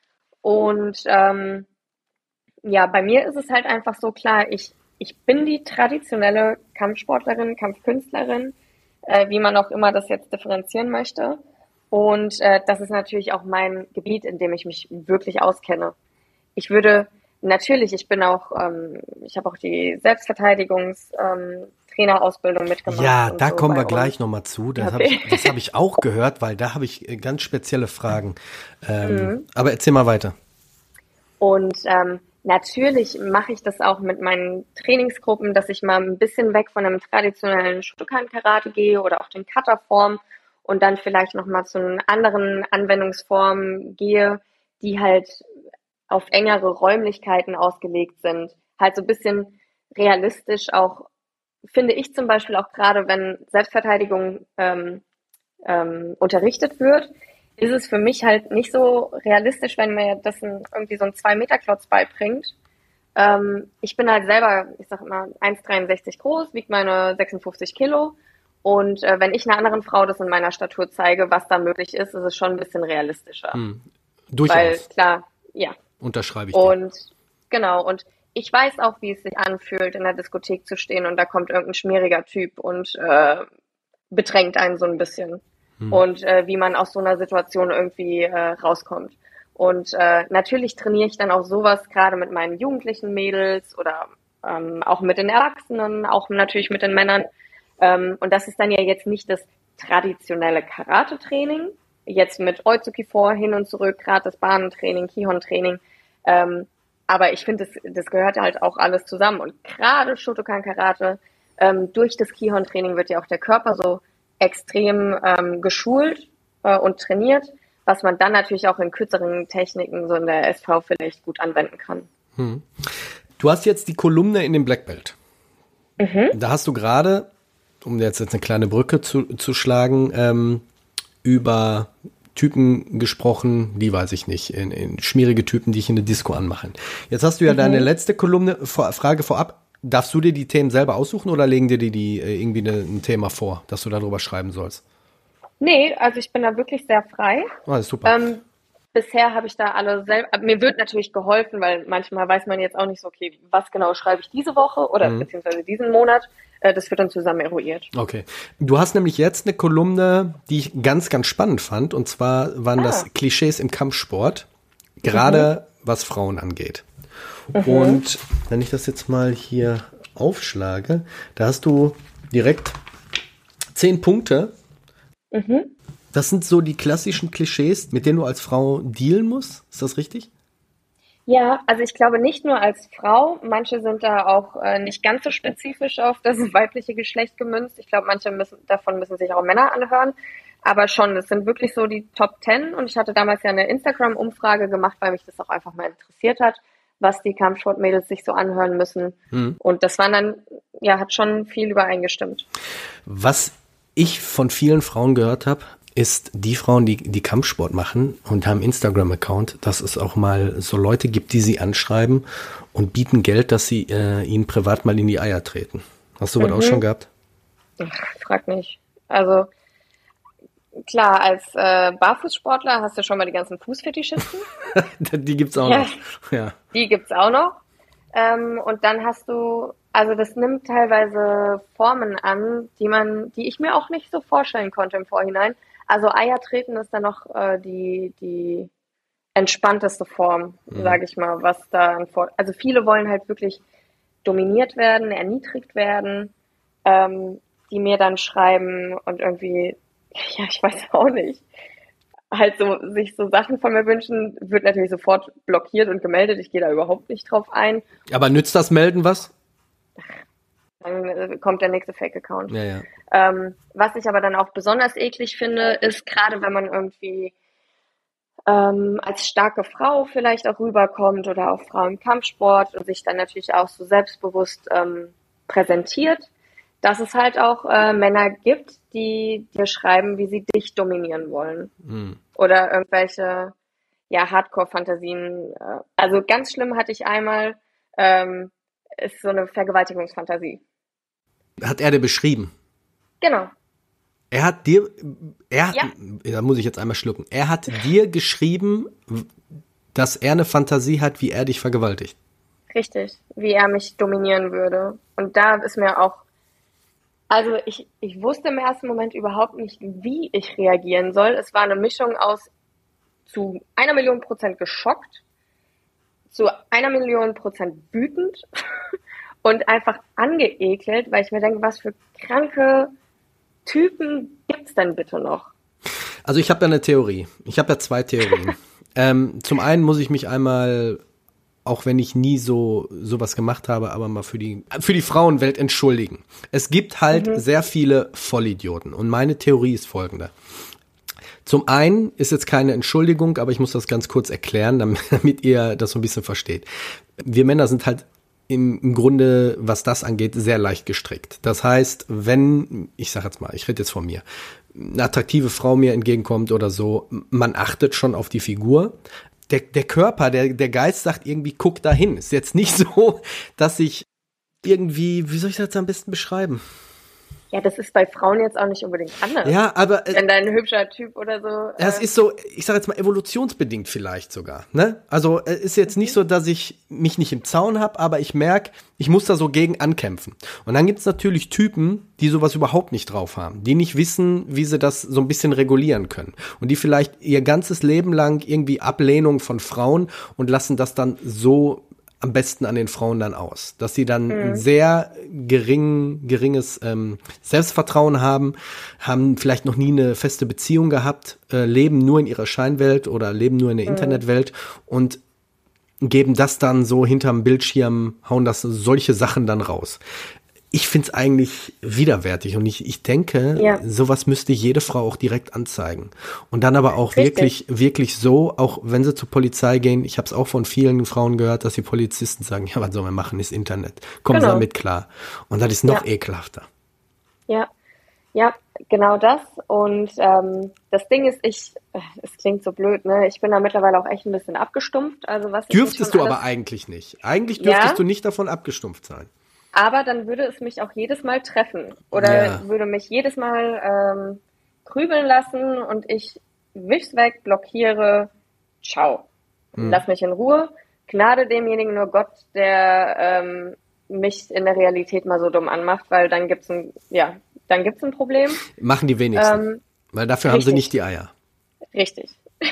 Und ähm, ja, bei mir ist es halt einfach so klar, ich, ich bin die traditionelle Kampfsportlerin, Kampfkünstlerin, äh, wie man auch immer das jetzt differenzieren möchte. Und äh, das ist natürlich auch mein Gebiet, in dem ich mich wirklich auskenne. Ich würde natürlich, ich bin auch, ähm, ich habe auch die Selbstverteidigungs-Trainerausbildung ähm, mitgemacht. Ja, da so kommen wir bei gleich uns. nochmal zu. Das Okay. habe ich, das hab ich auch gehört, weil da habe ich äh, ganz spezielle Fragen. Ähm, Mhm. Aber erzähl mal weiter. Und ähm, natürlich mache ich das auch mit meinen Trainingsgruppen, dass ich mal ein bisschen weg von einem traditionellen Shotokan-Karate gehe oder auch den Kata-Form und dann vielleicht nochmal zu einer anderen Anwendungsform gehe, die halt auf engere Räumlichkeiten ausgelegt sind. Halt so ein bisschen realistisch auch, finde ich zum Beispiel auch gerade, wenn Selbstverteidigung ähm, ähm, unterrichtet wird, ist es für mich halt nicht so realistisch, wenn mir das ein, irgendwie so ein zwei-Meter-Klotz beibringt. Ähm, ich bin halt selber, ich sag immer, eins Komma dreiundsechzig groß, wiege meine sechsundfünfzig Kilo. Und äh, wenn ich einer anderen Frau das in meiner Statur zeige, was da möglich ist, ist es schon ein bisschen realistischer. Hm. Weil Durchaus. klar, ja. Unterschreibe ich dir. Und genau, und ich weiß auch, wie es sich anfühlt, in der Diskothek zu stehen und da kommt irgendein schmieriger Typ und äh, bedrängt einen so ein bisschen. Hm. Und äh, wie man aus so einer Situation irgendwie äh, rauskommt. Und äh, natürlich trainiere ich dann auch sowas gerade mit meinen jugendlichen Mädels oder ähm, auch mit den Erwachsenen, auch natürlich mit den Männern. Ähm, und das ist dann ja jetzt nicht das traditionelle Karate-Training, jetzt mit Oizuki vor, hin und zurück, gerade das Bahnentraining, Kihon-Training. Ähm, aber ich finde, das, das gehört halt auch alles zusammen. Und gerade Shotokan-Karate, ähm, durch das Kihon-Training wird ja auch der Körper so extrem ähm, geschult äh, und trainiert, was man dann natürlich auch in kürzeren Techniken so in der S V vielleicht gut anwenden kann. Hm. Du hast jetzt die Kolumne in dem Black Belt. Mhm. Da hast du gerade, um jetzt, jetzt eine kleine Brücke zu, zu schlagen, ähm, über Typen gesprochen, die weiß ich nicht, in, in schmierige Typen, die ich in der Disco anmachen. Jetzt hast du ja mhm. deine letzte Kolumne, vor, Frage vorab, darfst du dir die Themen selber aussuchen oder legen dir die, die äh, irgendwie eine, ein Thema vor, dass du darüber schreiben sollst? Nee, also ich bin da wirklich sehr frei. Oh, das ist super. Ähm, bisher habe ich da alle selber, mir wird natürlich geholfen, weil manchmal weiß man jetzt auch nicht so, okay, was genau schreibe ich diese Woche oder mhm. beziehungsweise diesen Monat. Äh, das wird dann zusammen eruiert. Okay. Du hast nämlich jetzt eine Kolumne, die ich ganz, ganz spannend fand. Und zwar waren ah. das Klischees im Kampfsport, gerade mhm. was Frauen angeht. Mhm. Und wenn ich das jetzt mal hier aufschlage, da hast du direkt zehn Punkte. Mhm. Das sind so die klassischen Klischees, mit denen du als Frau dealen musst. Ist das richtig? Ja, also ich glaube nicht nur als Frau. Manche sind da auch äh, nicht ganz so spezifisch auf das weibliche Geschlecht gemünzt. Ich glaube, manche müssen, davon müssen sich auch Männer anhören. Aber schon, das sind wirklich so die Top Ten. Und ich hatte damals ja eine Instagram-Umfrage gemacht, weil mich das auch einfach mal interessiert hat, was die Kampfsportmädels sich so anhören müssen. Mhm. Und das waren dann, ja, hat schon viel übereingestimmt. Was ich von vielen Frauen gehört habe, ist die Frauen, die die Kampfsport machen und haben Instagram-Account, dass es auch mal so Leute gibt, die sie anschreiben und bieten Geld, dass sie äh, ihnen privat mal in die Eier treten. Hast du mhm. das auch schon gehabt? Ach, frag nicht. Also klar, als äh, Barfußsportler hast du schon mal die ganzen Fußfetischisten. Die gibt's auch ja, noch. Ja. Die gibt's auch noch. Ähm, und dann hast du, also das nimmt teilweise Formen an, die man, die ich mir auch nicht so vorstellen konnte im Vorhinein. Also Eier treten ist dann noch äh, die, die entspannteste Form, mhm. sage ich mal, was da an Vor- also viele wollen halt wirklich dominiert werden, erniedrigt werden, ähm, die mir dann schreiben und irgendwie, ja, ich weiß auch nicht, halt so sich so Sachen von mir wünschen, wird natürlich sofort blockiert und gemeldet. Ich gehe da überhaupt nicht drauf ein. Aber nützt das Melden was? Dann kommt der nächste Fake-Account. Ja, ja. Ähm, was ich aber dann auch besonders eklig finde, ist gerade, wenn man irgendwie ähm, als starke Frau vielleicht auch rüberkommt oder auch Frau im Kampfsport und sich dann natürlich auch so selbstbewusst ähm, präsentiert, dass es halt auch äh, Männer gibt, die dir schreiben, wie sie dich dominieren wollen. Mhm. Oder irgendwelche ja, Hardcore-Fantasien. Äh, also ganz schlimm hatte ich einmal, ähm, ist so eine Vergewaltigungsfantasie. Hat er dir beschrieben? Genau. Er hat dir, er, ja. da muss ich jetzt einmal schlucken, er hat dir geschrieben, dass er eine Fantasie hat, wie er dich vergewaltigt. Richtig, wie er mich dominieren würde. Und da ist mir auch Also ich, ich wusste im ersten Moment überhaupt nicht, wie ich reagieren soll. Es war eine Mischung aus zu einer Million Prozent geschockt, zu einer Million Prozent wütend und einfach angeekelt, weil ich mir denke, was für kranke Typen gibt's denn bitte noch? Also ich habe da eine Theorie. Ich habe da zwei Theorien. ähm, zum einen muss ich mich einmal, auch wenn ich nie so sowas gemacht habe, aber mal für die für die Frauenwelt entschuldigen. Es gibt halt Mhm. sehr viele Vollidioten und meine Theorie ist folgende. Zum einen ist jetzt keine Entschuldigung, aber ich muss das ganz kurz erklären, damit, damit ihr das so ein bisschen versteht. Wir Männer sind halt im, im Grunde, was das angeht, sehr leicht gestrickt. Das heißt, wenn, ich sag jetzt mal, ich rede jetzt von mir, eine attraktive Frau mir entgegenkommt oder so, man achtet schon auf die Figur. Der, der Körper, der, der Geist sagt irgendwie, guck dahin. Ist jetzt nicht so, dass ich irgendwie, wie soll ich das jetzt am besten beschreiben? Ja, das ist bei Frauen jetzt auch nicht unbedingt anders. Ja, aber äh, Wenn da ein hübscher Typ oder so. es äh, ist so, ich sage jetzt mal evolutionsbedingt vielleicht sogar. Ne? Also es ist jetzt nicht so, dass ich mich nicht im Zaun habe, aber ich merke, ich muss da so gegen ankämpfen. Und dann gibt's natürlich Typen, die sowas überhaupt nicht drauf haben, die nicht wissen, wie sie das so ein bisschen regulieren können. Und die vielleicht ihr ganzes Leben lang irgendwie Ablehnung von Frauen und lassen das dann so am besten an den Frauen dann aus, dass sie dann ein sehr gering, geringes ähm, Selbstvertrauen haben, haben vielleicht noch nie eine feste Beziehung gehabt, äh, leben nur in ihrer Scheinwelt oder leben nur in der Mhm. Internetwelt und geben das dann so hinterm Bildschirm, hauen das solche Sachen dann raus. Ich find's eigentlich widerwärtig und ich, ich denke, Ja. sowas müsste jede Frau auch direkt anzeigen. Und dann aber auch Richtig. wirklich, wirklich so, auch wenn sie zur Polizei gehen, ich habe es auch von vielen Frauen gehört, dass die Polizisten sagen, ja, was sollen wir machen, ist Internet. Kommen Sie Genau. damit klar. Und das ist noch Ja. ekelhafter. Ja, ja, genau das. Und ähm, das Ding ist, ich, äh, es klingt so blöd, ne? Ich bin da mittlerweile auch echt ein bisschen abgestumpft. Also was ich mir Dürftest schon du alles, aber eigentlich nicht. Eigentlich dürftest Ja. du nicht davon abgestumpft sein. aber dann würde es mich auch jedes Mal treffen oder Ja. würde mich jedes Mal ähm, grübeln lassen und ich wisch's weg, blockiere, ciao. Hm. Lass mich in Ruhe. Gnade demjenigen nur Gott, der ähm, mich in der Realität mal so dumm anmacht, weil dann gibt's ein, ja, dann gibt's ein Problem. Machen die wenigsten. Ähm, Weil dafür haben sie richtig. nicht die Eier. Richtig.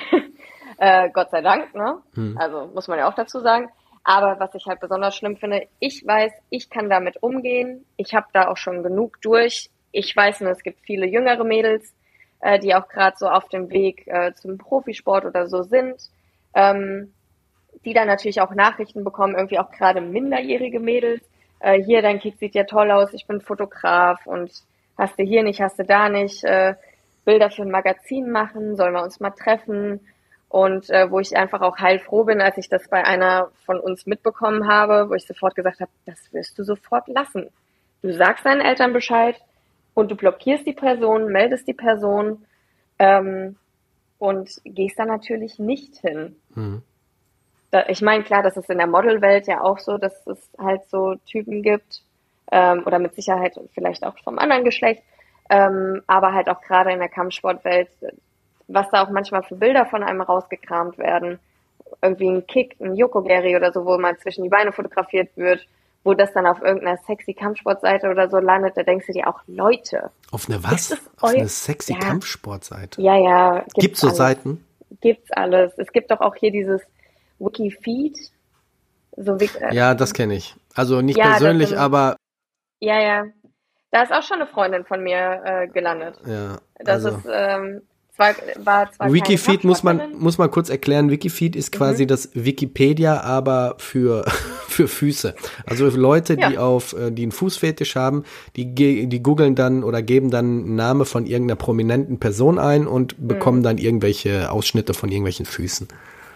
äh, Gott sei Dank, ne? Hm. Also muss man ja auch dazu sagen. Aber was ich halt besonders schlimm finde, ich weiß, ich kann damit umgehen. Ich habe da auch schon genug durch. Ich weiß nur, es gibt viele jüngere Mädels, äh, die auch gerade so auf dem Weg äh, zum Profisport oder so sind, ähm, die dann natürlich auch Nachrichten bekommen, irgendwie auch gerade minderjährige Mädels. Äh, hier, dein Kick sieht ja toll aus, ich bin Fotograf und hast du hier nicht, hast du da nicht, äh, Bilder für ein Magazin machen, sollen wir uns mal treffen? Und äh, wo ich einfach auch heilfroh bin, als ich das bei einer von uns mitbekommen habe, wo ich sofort gesagt habe, das wirst du sofort lassen. Du sagst deinen Eltern Bescheid und du blockierst die Person, meldest die Person ähm, und gehst da natürlich nicht hin. Hm. Da, ich meine, klar, das ist in der Modelwelt ja auch so, dass es halt so Typen gibt ähm, oder mit Sicherheit vielleicht auch vom anderen Geschlecht, ähm, aber halt auch gerade in der Kampfsportwelt, was da auch manchmal für Bilder von einem rausgekramt werden. Irgendwie ein Kick, ein Yokogeri oder so, wo man zwischen die Beine fotografiert wird, wo das dann auf irgendeiner sexy Kampfsportseite oder so landet, da denkst du dir auch, Leute. Auf eine was? ist Auf eu- eine sexy Ja. Kampfsportseite? Ja, ja. Gibt's, Gibt's so alles. Seiten? Gibt's alles. Es gibt doch auch hier dieses Wikifeed. So wie, äh, Ja, das kenne ich. Also nicht Ja, das persönlich, sind- aber ja, ja. Da ist auch schon eine Freundin von mir äh, gelandet. ja. Das Also ist ähm, zwar war zwar Wikifeed keine muss man Kampfsportlerin. muss man kurz erklären. Wikifeed ist quasi das Wikipedia, aber für für Füße. Also Leute, die Ja. auf äh, die einen Fußfetisch haben, die ge- die googeln dann oder geben dann einen Namen von irgendeiner prominenten Person ein und bekommen dann irgendwelche Ausschnitte von irgendwelchen Füßen.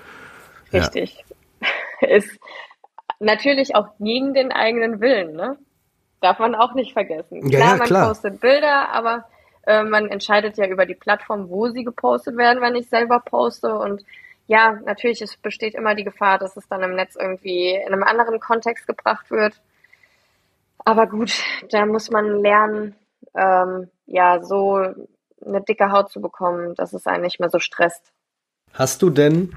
Ja. Richtig. Ist natürlich auch gegen den eigenen Willen, ne? Darf man auch nicht vergessen. Ja, klar, ja, man klar. postet Bilder, aber äh, man entscheidet ja über die Plattform, wo sie gepostet werden, wenn ich selber poste. Und ja, natürlich, es besteht immer die Gefahr, dass es dann im Netz irgendwie in einem anderen Kontext gebracht wird. Aber gut, da muss man lernen, ähm, ja, so eine dicke Haut zu bekommen, dass es einen nicht mehr so stresst. Hast du denn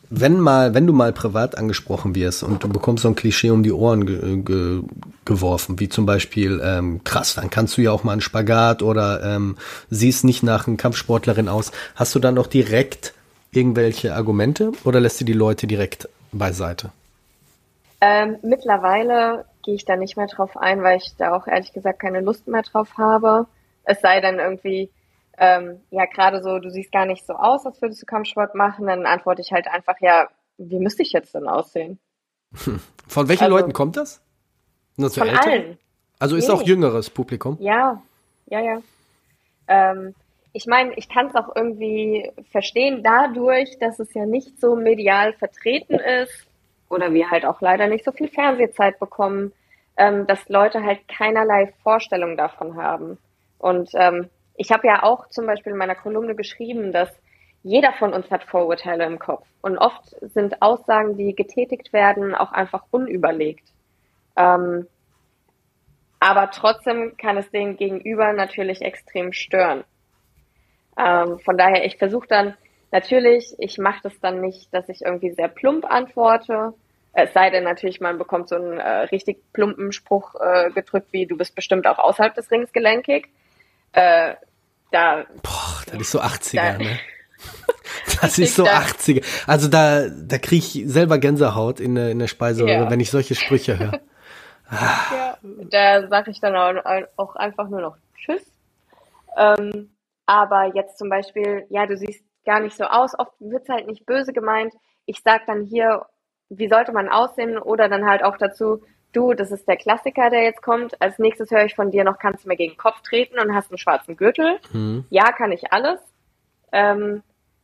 wenn mal, wenn du mal privat angesprochen wirst und du bekommst so ein Klischee um die Ohren ge ge geworfen, wie zum Beispiel, ähm, krass, dann kannst du ja auch mal einen Spagat oder ähm, siehst nicht nach einer Kampfsportlerin aus, hast du dann auch direkt irgendwelche Argumente oder lässt du die Leute direkt beiseite? Ähm, mittlerweile gehe ich da nicht mehr drauf ein, weil ich da auch ehrlich gesagt keine Lust mehr drauf habe. Es sei denn irgendwie, ähm, ja, gerade so, du siehst gar nicht so aus, als würdest du Kampfsport machen, dann antworte ich halt einfach, ja, wie müsste ich jetzt denn aussehen? Hm. Von welchen Also, Leuten kommt das? Nur zu von älter? allen. Also ist Nee. auch jüngeres Publikum? Ja, ja, ja. Ähm, ich meine, ich kann es auch irgendwie verstehen dadurch, dass es ja nicht so medial vertreten ist oder wir halt auch leider nicht so viel Fernsehzeit bekommen, ähm, dass Leute halt keinerlei Vorstellung davon haben. Und ähm, ich habe ja auch zum Beispiel in meiner Kolumne geschrieben, dass jeder von uns hat Vorurteile im Kopf. Und oft sind Aussagen, die getätigt werden, auch einfach unüberlegt. Ähm, aber trotzdem kann es den Gegenüber natürlich extrem stören. Ähm, von daher, ich versuche dann natürlich, ich mache das dann nicht, dass ich irgendwie sehr plump antworte. Es sei denn natürlich, man bekommt so einen äh, richtig plumpen Spruch äh, gedrückt, wie du bist bestimmt auch außerhalb des Rings gelenkig. Äh, da, Boah, das ist so achtziger, da, ne? Das ist so da, achtziger. Also da, da kriege ich selber Gänsehaut in der, in der Speiseröhre, ja. wenn ich solche Sprüche höre. Ja, da sage ich dann auch, auch einfach nur noch Tschüss. Ähm, aber jetzt zum Beispiel, ja, du siehst gar nicht so aus. Oft wird's halt nicht böse gemeint. Ich sag dann hier, wie sollte man aussehen? Oder dann halt auch dazu, du, das ist der Klassiker, der jetzt kommt. Als nächstes höre ich von dir noch, kannst du mir gegen den Kopf treten und hast einen schwarzen Gürtel. Mhm. Ja, kann ich alles. Ähm,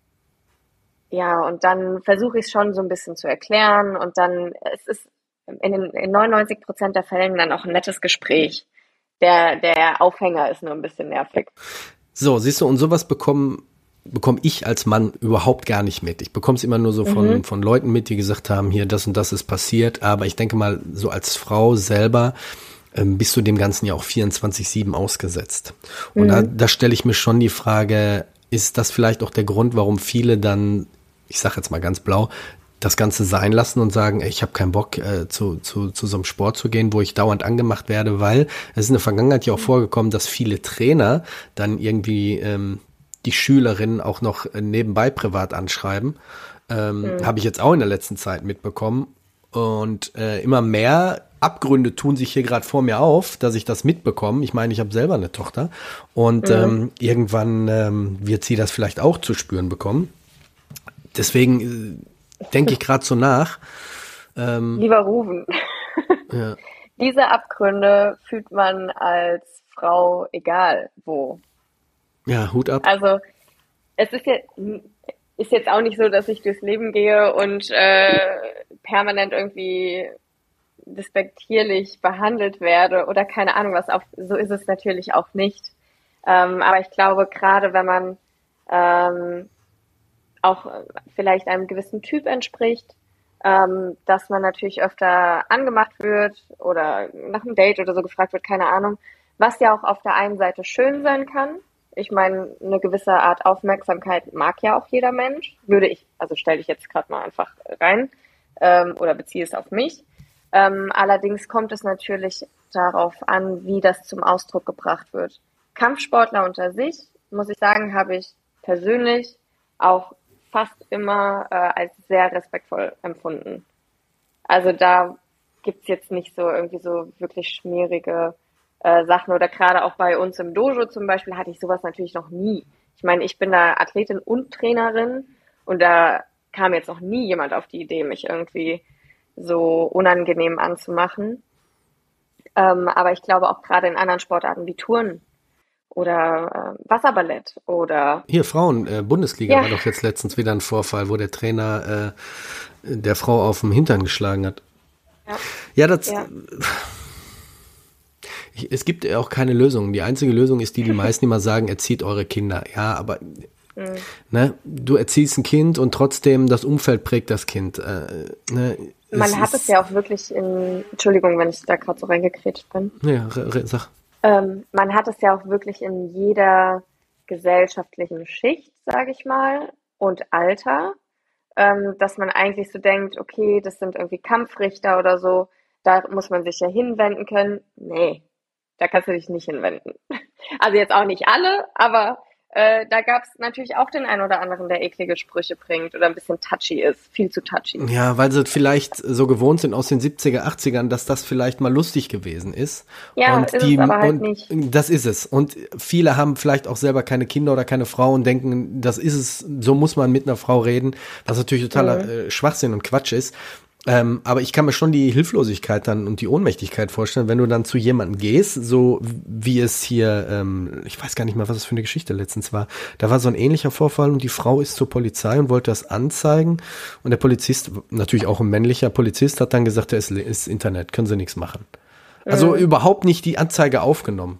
ja, und dann versuche ich es schon so ein bisschen zu erklären. Und dann, es ist in, den, in neunundneunzig Prozent der Fällen dann auch ein nettes Gespräch. Der, der Aufhänger ist nur ein bisschen nervig. So, siehst du, und sowas bekommen bekomme ich als Mann überhaupt gar nicht mit. Ich bekomme es immer nur so von, mhm. von Leuten mit, die gesagt haben, hier, das und das ist passiert. Aber ich denke mal, so als Frau selber ähm, bist du dem Ganzen ja auch vierundzwanzig sieben ausgesetzt. Und mhm. da, da stelle ich mir schon die Frage, ist das vielleicht auch der Grund, warum viele dann, ich sage jetzt mal ganz blau, das Ganze sein lassen und sagen, ey, ich habe keinen Bock äh, zu, zu, zu so einem Sport zu gehen, wo ich dauernd angemacht werde, weil es ist in der Vergangenheit ja auch vorgekommen, dass viele Trainer dann irgendwie ähm, die Schülerinnen auch noch nebenbei privat anschreiben. Ähm, mhm. Habe ich jetzt auch in der letzten Zeit mitbekommen. Und äh, immer mehr Abgründe tun sich hier gerade vor mir auf, dass ich das mitbekomme. Ich meine, ich habe selber eine Tochter. Und mhm. ähm, irgendwann ähm, wird sie das vielleicht auch zu spüren bekommen. Deswegen äh, denke ich gerade so nach. Ähm, Lieber Ruven, ja. Diese Abgründe fühlt man als Frau egal wo. Ja, Hut ab. Also es ist, ja, ist jetzt auch nicht so, dass ich durchs Leben gehe und äh, permanent irgendwie despektierlich behandelt werde oder keine Ahnung was. Auf, so ist es natürlich auch nicht. Ähm, aber ich glaube, gerade wenn man ähm, auch vielleicht einem gewissen Typ entspricht, ähm, dass man natürlich öfter angemacht wird oder nach einem Date oder so gefragt wird, keine Ahnung, was ja auch auf der einen Seite schön sein kann. Ich meine, eine gewisse Art Aufmerksamkeit mag ja auch jeder Mensch. Würde ich, also stelle ich jetzt gerade mal einfach rein ähm, oder beziehe es auf mich. Ähm, allerdings kommt es natürlich darauf an, wie das zum Ausdruck gebracht wird. Kampfsportler unter sich, muss ich sagen, habe ich persönlich auch fast immer äh, als sehr respektvoll empfunden. Also da gibt's jetzt nicht so irgendwie so wirklich schmierige äh, Sachen oder gerade auch bei uns im Dojo zum Beispiel hatte ich sowas natürlich noch nie. Ich meine, ich bin da Athletin und Trainerin und da kam jetzt noch nie jemand auf die Idee, mich irgendwie so unangenehm anzumachen. Ähm, aber ich glaube auch gerade in anderen Sportarten wie Turnen oder äh, Wasserballett oder hier Frauen äh, Bundesliga ja. war doch jetzt letztens wieder ein Vorfall, wo der Trainer äh, der Frau auf den Hintern geschlagen hat. Ja, ja das ja. Ich, es gibt auch keine Lösung. Die einzige Lösung ist die, die meisten immer sagen, erzieht eure Kinder. Ja, aber mhm. ne, du erziehst ein Kind und trotzdem das Umfeld prägt das Kind. Äh, ne, Man es hat ist, es ja auch wirklich in, Entschuldigung, wenn ich da gerade so reingekrätscht bin. Ja, re, re, sag. Ähm, man hat es ja auch wirklich in jeder gesellschaftlichen Schicht, sage ich mal, und Alter. ähm, dass man eigentlich so denkt, okay, das sind irgendwie Kampfrichter oder so, da muss man sich ja hinwenden können. Nee, da kannst du dich nicht hinwenden. Also jetzt auch nicht alle, aber äh, da gab es natürlich auch den einen oder anderen, der eklige Sprüche bringt oder ein bisschen touchy ist, viel zu touchy. Ja, weil sie vielleicht so gewohnt sind aus den siebziger, achtzigern, dass das vielleicht mal lustig gewesen ist. Ja, und ist die, es aber halt und nicht. Das ist es. Und viele haben vielleicht auch selber keine Kinder oder keine Frau und denken, das ist es, so muss man mit einer Frau reden, was natürlich totaler Mhm. äh, Schwachsinn und Quatsch ist. Ähm, aber ich kann mir schon die Hilflosigkeit dann und die Ohnmächtigkeit vorstellen, wenn du dann zu jemandem gehst, so wie es hier, ähm, ich weiß gar nicht mehr, was es für eine Geschichte letztens war. Da war so ein ähnlicher Vorfall und die Frau ist zur Polizei und wollte das anzeigen und der Polizist, natürlich auch ein männlicher Polizist, hat dann gesagt, es ist Internet, können sie nichts machen. Also Mhm. überhaupt nicht die Anzeige aufgenommen.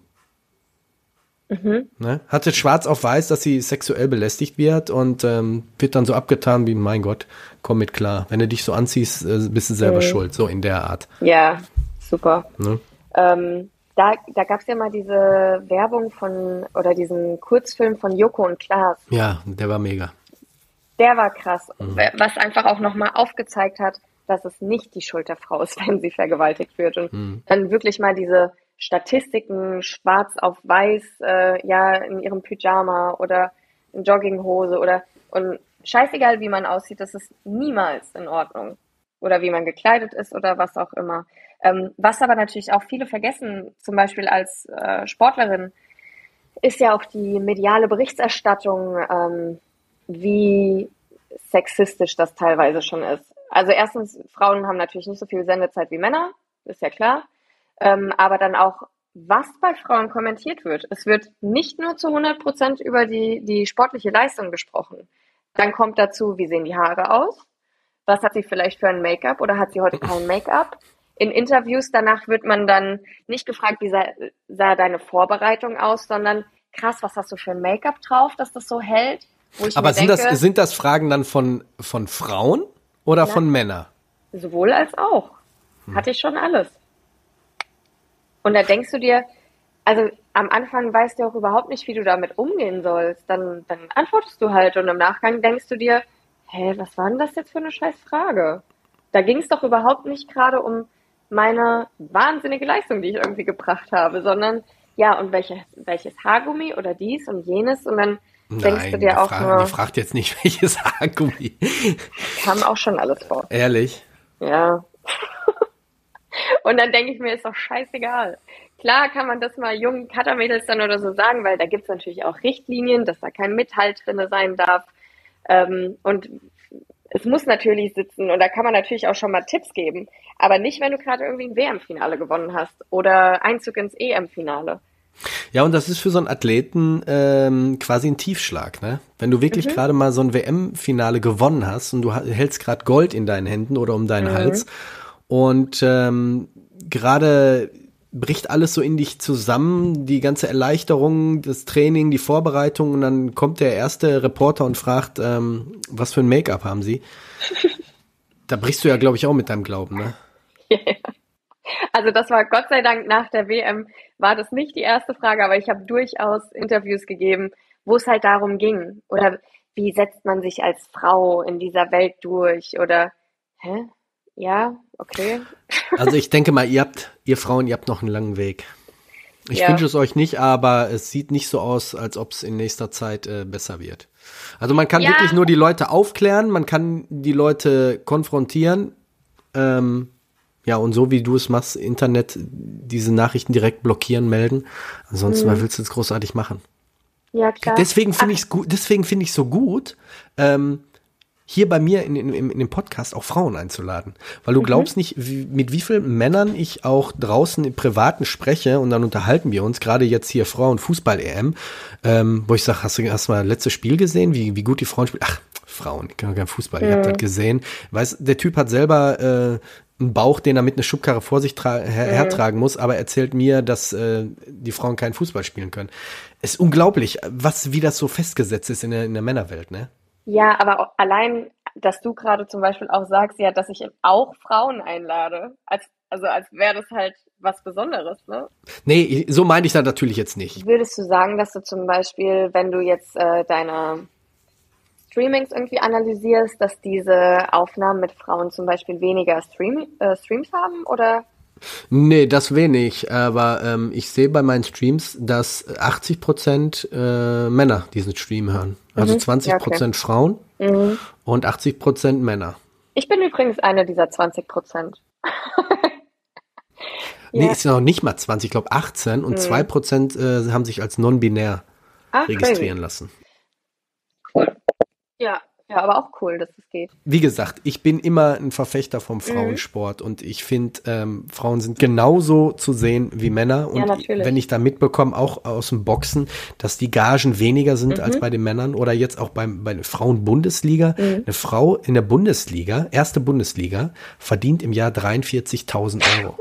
Mhm. Ne? Hat jetzt schwarz auf weiß, dass sie sexuell belästigt wird und ähm, wird dann so abgetan wie, mein Gott, komm mit klar. Wenn du dich so anziehst, äh, bist du selber Mhm. schuld. So in der Art. Ja, super. Ne? Ähm, da da gab es ja mal diese Werbung von, oder diesen Kurzfilm von Joko und Klaas. Ja, der war mega. Der war krass, Mhm. was einfach auch nochmal aufgezeigt hat, dass es nicht die Schuld der Frau ist, wenn sie vergewaltigt wird. Und Mhm. dann wirklich mal diese Statistiken schwarz auf weiß, äh, ja, in ihrem Pyjama oder in Jogginghose oder, und scheißegal, wie man aussieht, das ist niemals in Ordnung. Oder wie man gekleidet ist oder was auch immer. Ähm, was aber natürlich auch viele vergessen, zum Beispiel als äh, Sportlerin, ist ja auch die mediale Berichterstattung, ähm, wie sexistisch das teilweise schon ist. Also erstens, Frauen haben natürlich nicht so viel Sendezeit wie Männer, ist ja klar. Ähm, aber dann auch, was bei Frauen kommentiert wird. Es wird nicht nur zu hundert Prozent über die, die sportliche Leistung gesprochen. Dann kommt dazu, wie sehen die Haare aus? Was hat sie vielleicht für ein Make-up oder hat sie heute kein Make-up? In Interviews danach wird man dann nicht gefragt, wie sah, sah deine Vorbereitung aus, sondern krass, was hast du für ein Make-up drauf, dass das so hält? Wo ich Aber mir sind, denke, das, sind das Fragen dann von, von Frauen oder Na? von Männern? sowohl als auch. Hatte ich schon alles. Und da denkst du dir, also am Anfang weißt du auch überhaupt nicht, wie du damit umgehen sollst. Dann, dann antwortest du halt und im Nachgang denkst du dir, hä, was war denn das jetzt für eine scheiß Frage? Da ging es doch überhaupt nicht gerade um meine wahnsinnige Leistung, die ich irgendwie gebracht habe, sondern ja, und welches, welches Haargummi oder dies und jenes und dann denkst du Nein, dir die, auch fra nur, die fragt jetzt nicht, welches Haargummi. kam auch schon alles vor. Ehrlich? Ja. Und dann denke ich mir, ist doch scheißegal. Klar kann man das mal jungen Cuttermädels dann oder so sagen, weil da gibt es natürlich auch Richtlinien, dass da kein Metall drin sein darf. Ähm, und es muss natürlich sitzen und da kann man natürlich auch schon mal Tipps geben. Aber nicht, wenn du gerade irgendwie ein W M-Finale gewonnen hast oder Einzug ins E M-Finale. Ja, und das ist für so einen Athleten ähm, quasi ein Tiefschlag, ne? Wenn du wirklich Mhm. gerade mal so ein W M-Finale gewonnen hast und du ha- hältst gerade Gold in deinen Händen oder um deinen Mhm. Hals und ähm, gerade bricht alles so in dich zusammen, die ganze Erleichterung, das Training, die Vorbereitung und dann kommt der erste Reporter und fragt, ähm, was für ein Make-up haben Sie? Da brichst du ja, glaube ich, auch mit deinem Glauben, ne? Also das war Gott sei Dank nach der W M, war das nicht die erste Frage, aber ich habe durchaus Interviews gegeben, wo es halt darum ging. Oder wie setzt man sich als Frau in dieser Welt durch? Oder, hä? Ja, okay. Also ich denke mal, ihr habt, ihr Frauen, ihr habt noch einen langen Weg. Ich Ja. wünsche es euch nicht, aber es sieht nicht so aus, als ob es in nächster Zeit äh, besser wird. Also man kann Ja. wirklich nur die Leute aufklären, man kann die Leute konfrontieren. Ähm, ja, und so wie du es machst, Internet, diese Nachrichten direkt blockieren, melden. Ansonsten, was willst du jetzt großartig machen? Ja, klar. Deswegen finde ich es gut, deswegen finde ich so gut, ähm, hier bei mir in, in, in dem Podcast auch Frauen einzuladen. Weil du glaubst nicht, wie, mit wie vielen Männern ich auch draußen im Privaten spreche und dann unterhalten wir uns, gerade jetzt hier Frauen-Fußball-E M, ähm, wo ich sage, hast du hast du mal das letzte Spiel gesehen, wie, wie gut die Frauen spielen? Ach, Frauen, ich kann kein Fußball, ich hab das gesehen. Weißt, der Typ hat selber äh, einen Bauch, den er mit einer Schubkarre vor sich tra- her- hertragen muss, aber erzählt mir, dass äh, die Frauen keinen Fußball spielen können. Es ist unglaublich, was wie das so festgesetzt ist in der, in der Männerwelt, ne? Ja, aber auch allein, dass du gerade zum Beispiel auch sagst, ja, dass ich auch Frauen einlade, als, also als wäre das halt was Besonderes, ne? Nee, so meine ich das natürlich jetzt nicht. Würdest du sagen, dass du zum Beispiel, wenn du jetzt äh, deine Streamings irgendwie analysierst, dass diese Aufnahmen mit Frauen zum Beispiel weniger Stream, äh, Streams haben, oder? Nee, das wenig, aber ähm, ich sehe bei meinen Streams, dass achtzig Prozent äh, Männer diesen Stream hören. Also Mhm. zwanzig Prozent Ja, okay. Frauen Mhm. und achtzig Prozent Männer. Ich bin übrigens eine dieser zwanzig Prozent. Nee, Ja. ist ja noch nicht mal zwanzig, ich glaube achtzehn und zwei Mhm. Prozent äh, haben sich als non-binär Ah, registrieren crazy. lassen. Cool. Ja, ja, aber auch cool, dass es geht. Wie gesagt, ich bin immer ein Verfechter vom Mhm. Frauensport und ich finde, ähm, Frauen sind genauso zu sehen wie Männer. Ja, Und natürlich. wenn ich da mitbekomme, auch aus dem Boxen, dass die Gagen weniger sind als Mhm. bei den Männern oder jetzt auch beim, bei der Frauen-Bundesliga. Mhm. Eine Frau in der Bundesliga, erste Bundesliga, verdient im Jahr dreiundvierzigtausend Euro.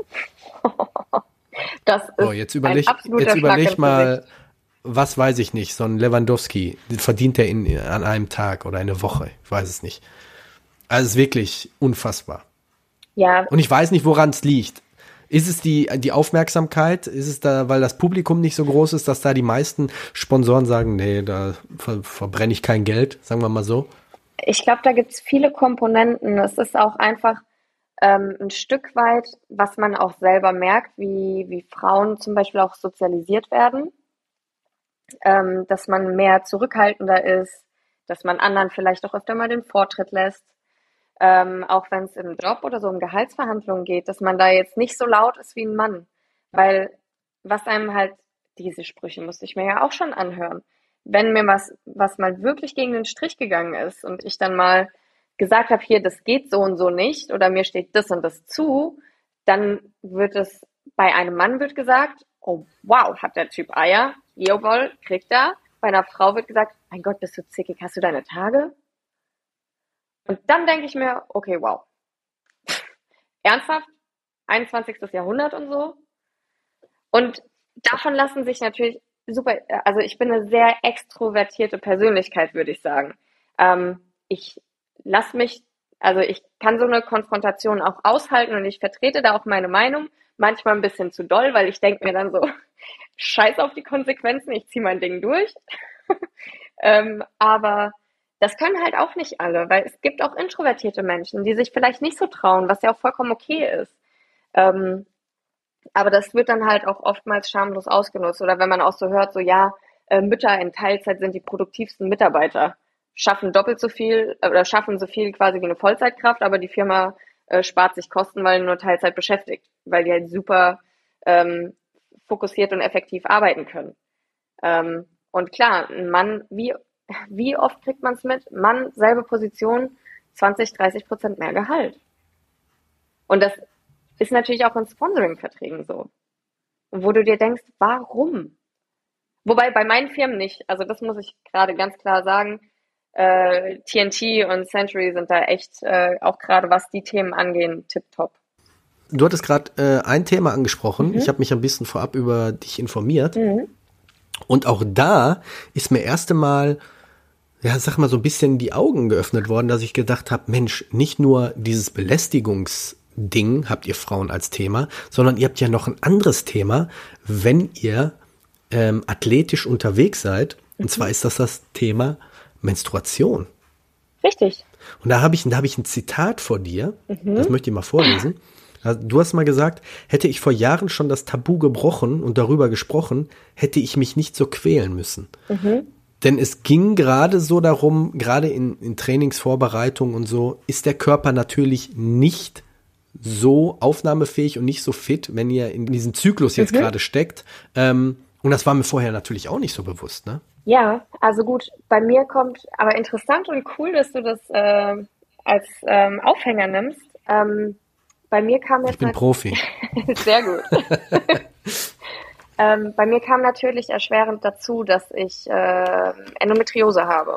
Das So, ist jetzt ein überleg, absoluter jetzt Schlag überleg ins mal, Gesicht. was weiß ich nicht, so ein Lewandowski, den verdient er in, an einem Tag oder eine Woche, ich weiß es nicht. Also es ist wirklich unfassbar. Ja, Und ich weiß nicht, woran es liegt. Ist es die, die Aufmerksamkeit? Ist es da, weil das Publikum nicht so groß ist, dass da die meisten Sponsoren sagen, nee, da ver verbrenne ich kein Geld, sagen wir mal so? ich glaube, da gibt es viele Komponenten. Es ist auch einfach ähm, ein Stück weit, was man auch selber merkt, wie, wie Frauen zum Beispiel auch sozialisiert werden, ähm, dass man mehr zurückhaltender ist, dass man anderen vielleicht auch öfter mal den Vortritt lässt, ähm, auch wenn es im Job oder so um Gehaltsverhandlungen geht, dass man da jetzt nicht so laut ist wie ein Mann, weil was einem halt, diese Sprüche musste ich mir ja auch schon anhören. Wenn mir was, was mal wirklich gegen den Strich gegangen ist und ich dann mal gesagt habe, hier, das geht so und so nicht oder mir steht das und das zu, dann wird es, bei einem Mann wird gesagt, oh wow, hat der Typ Eier, jawohl, kriegt er. Bei einer Frau wird gesagt, mein Gott, bist du zickig, hast du deine Tage? Und dann denke ich mir, okay, wow, ernsthaft, einundzwanzigstes Jahrhundert und so. Und davon lassen sich natürlich super, also ich bin eine sehr extrovertierte Persönlichkeit, würde ich sagen. Ähm, ich lasse mich, also ich kann so eine Konfrontation auch aushalten und ich vertrete da auch meine Meinung, manchmal ein bisschen zu doll, weil ich denke mir dann so, scheiß auf die Konsequenzen, ich ziehe mein Ding durch. ähm, aber das können halt auch nicht alle, weil es gibt auch introvertierte Menschen, die sich vielleicht nicht so trauen, was ja auch vollkommen okay ist. Ähm, aber das wird dann halt auch oftmals schamlos ausgenutzt. Oder wenn man auch so hört, so ja, äh, Mütter in Teilzeit sind die produktivsten Mitarbeiter, schaffen doppelt so viel äh, oder schaffen so viel quasi wie eine Vollzeitkraft, aber die Firma äh, spart sich Kosten, weil nur Teilzeit beschäftigt, weil die halt super ähm, fokussiert und effektiv arbeiten können. Ähm, und klar, ein Mann, wie, wie oft kriegt man es mit? Mann, selbe Position, zwanzig, dreißig Prozent mehr Gehalt. Und das ist natürlich auch in Sponsoring-Verträgen so. Wo du dir denkst, warum? Wobei bei meinen Firmen nicht. Also das muss ich gerade ganz klar sagen. Äh, T N T und Century sind da echt, äh, auch gerade was die Themen angehen, tipptopp. Du hattest gerade äh, ein Thema angesprochen. Mhm. Ich habe mich ein bisschen vorab über dich informiert. Mhm. Und auch da ist mir erst einmal, ja, sag mal, so ein bisschen die Augen geöffnet worden, dass ich gedacht habe, Mensch, nicht nur dieses Belästigungsding habt ihr Frauen als Thema, sondern ihr habt ja noch ein anderes Thema, wenn ihr ähm, athletisch unterwegs seid. Und zwar ist das das Thema Menstruation. Richtig. Und da habe ich, da habe ich ein Zitat vor dir, das möchte ich mal vorlesen. Du hast mal gesagt, hätte ich vor Jahren schon das Tabu gebrochen und darüber gesprochen, hätte ich mich nicht so quälen müssen. Mhm. Denn es ging gerade so darum, gerade in, in Trainingsvorbereitung und so, ist der Körper natürlich nicht so aufnahmefähig und nicht so fit, wenn ihr in diesem Zyklus jetzt Mhm. gerade steckt. Ähm, und das war mir vorher natürlich auch nicht so bewusst, ne? Ja, also gut, bei mir kommt, aber interessant und cool, dass du das äh, als ähm, Aufhänger nimmst. Ähm, bei mir kam jetzt Ich bin nat- Profi. sehr gut. ähm, bei mir kam natürlich erschwerend dazu, dass ich äh, Endometriose habe.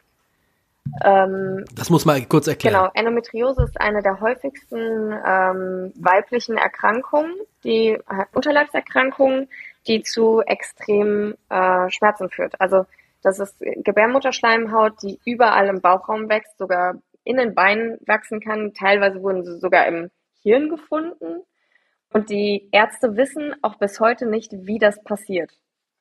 Ähm, Das muss mal kurz erklären. Genau, Endometriose ist eine der häufigsten ähm, weiblichen Erkrankungen, die äh, Unterleibserkrankungen, die zu extremen äh, Schmerzen führt. Also das ist Gebärmutterschleimhaut, die überall im Bauchraum wächst, sogar in den Beinen wachsen kann. Teilweise wurden sie sogar im Hirn gefunden. Und die Ärzte wissen auch bis heute nicht, wie das passiert.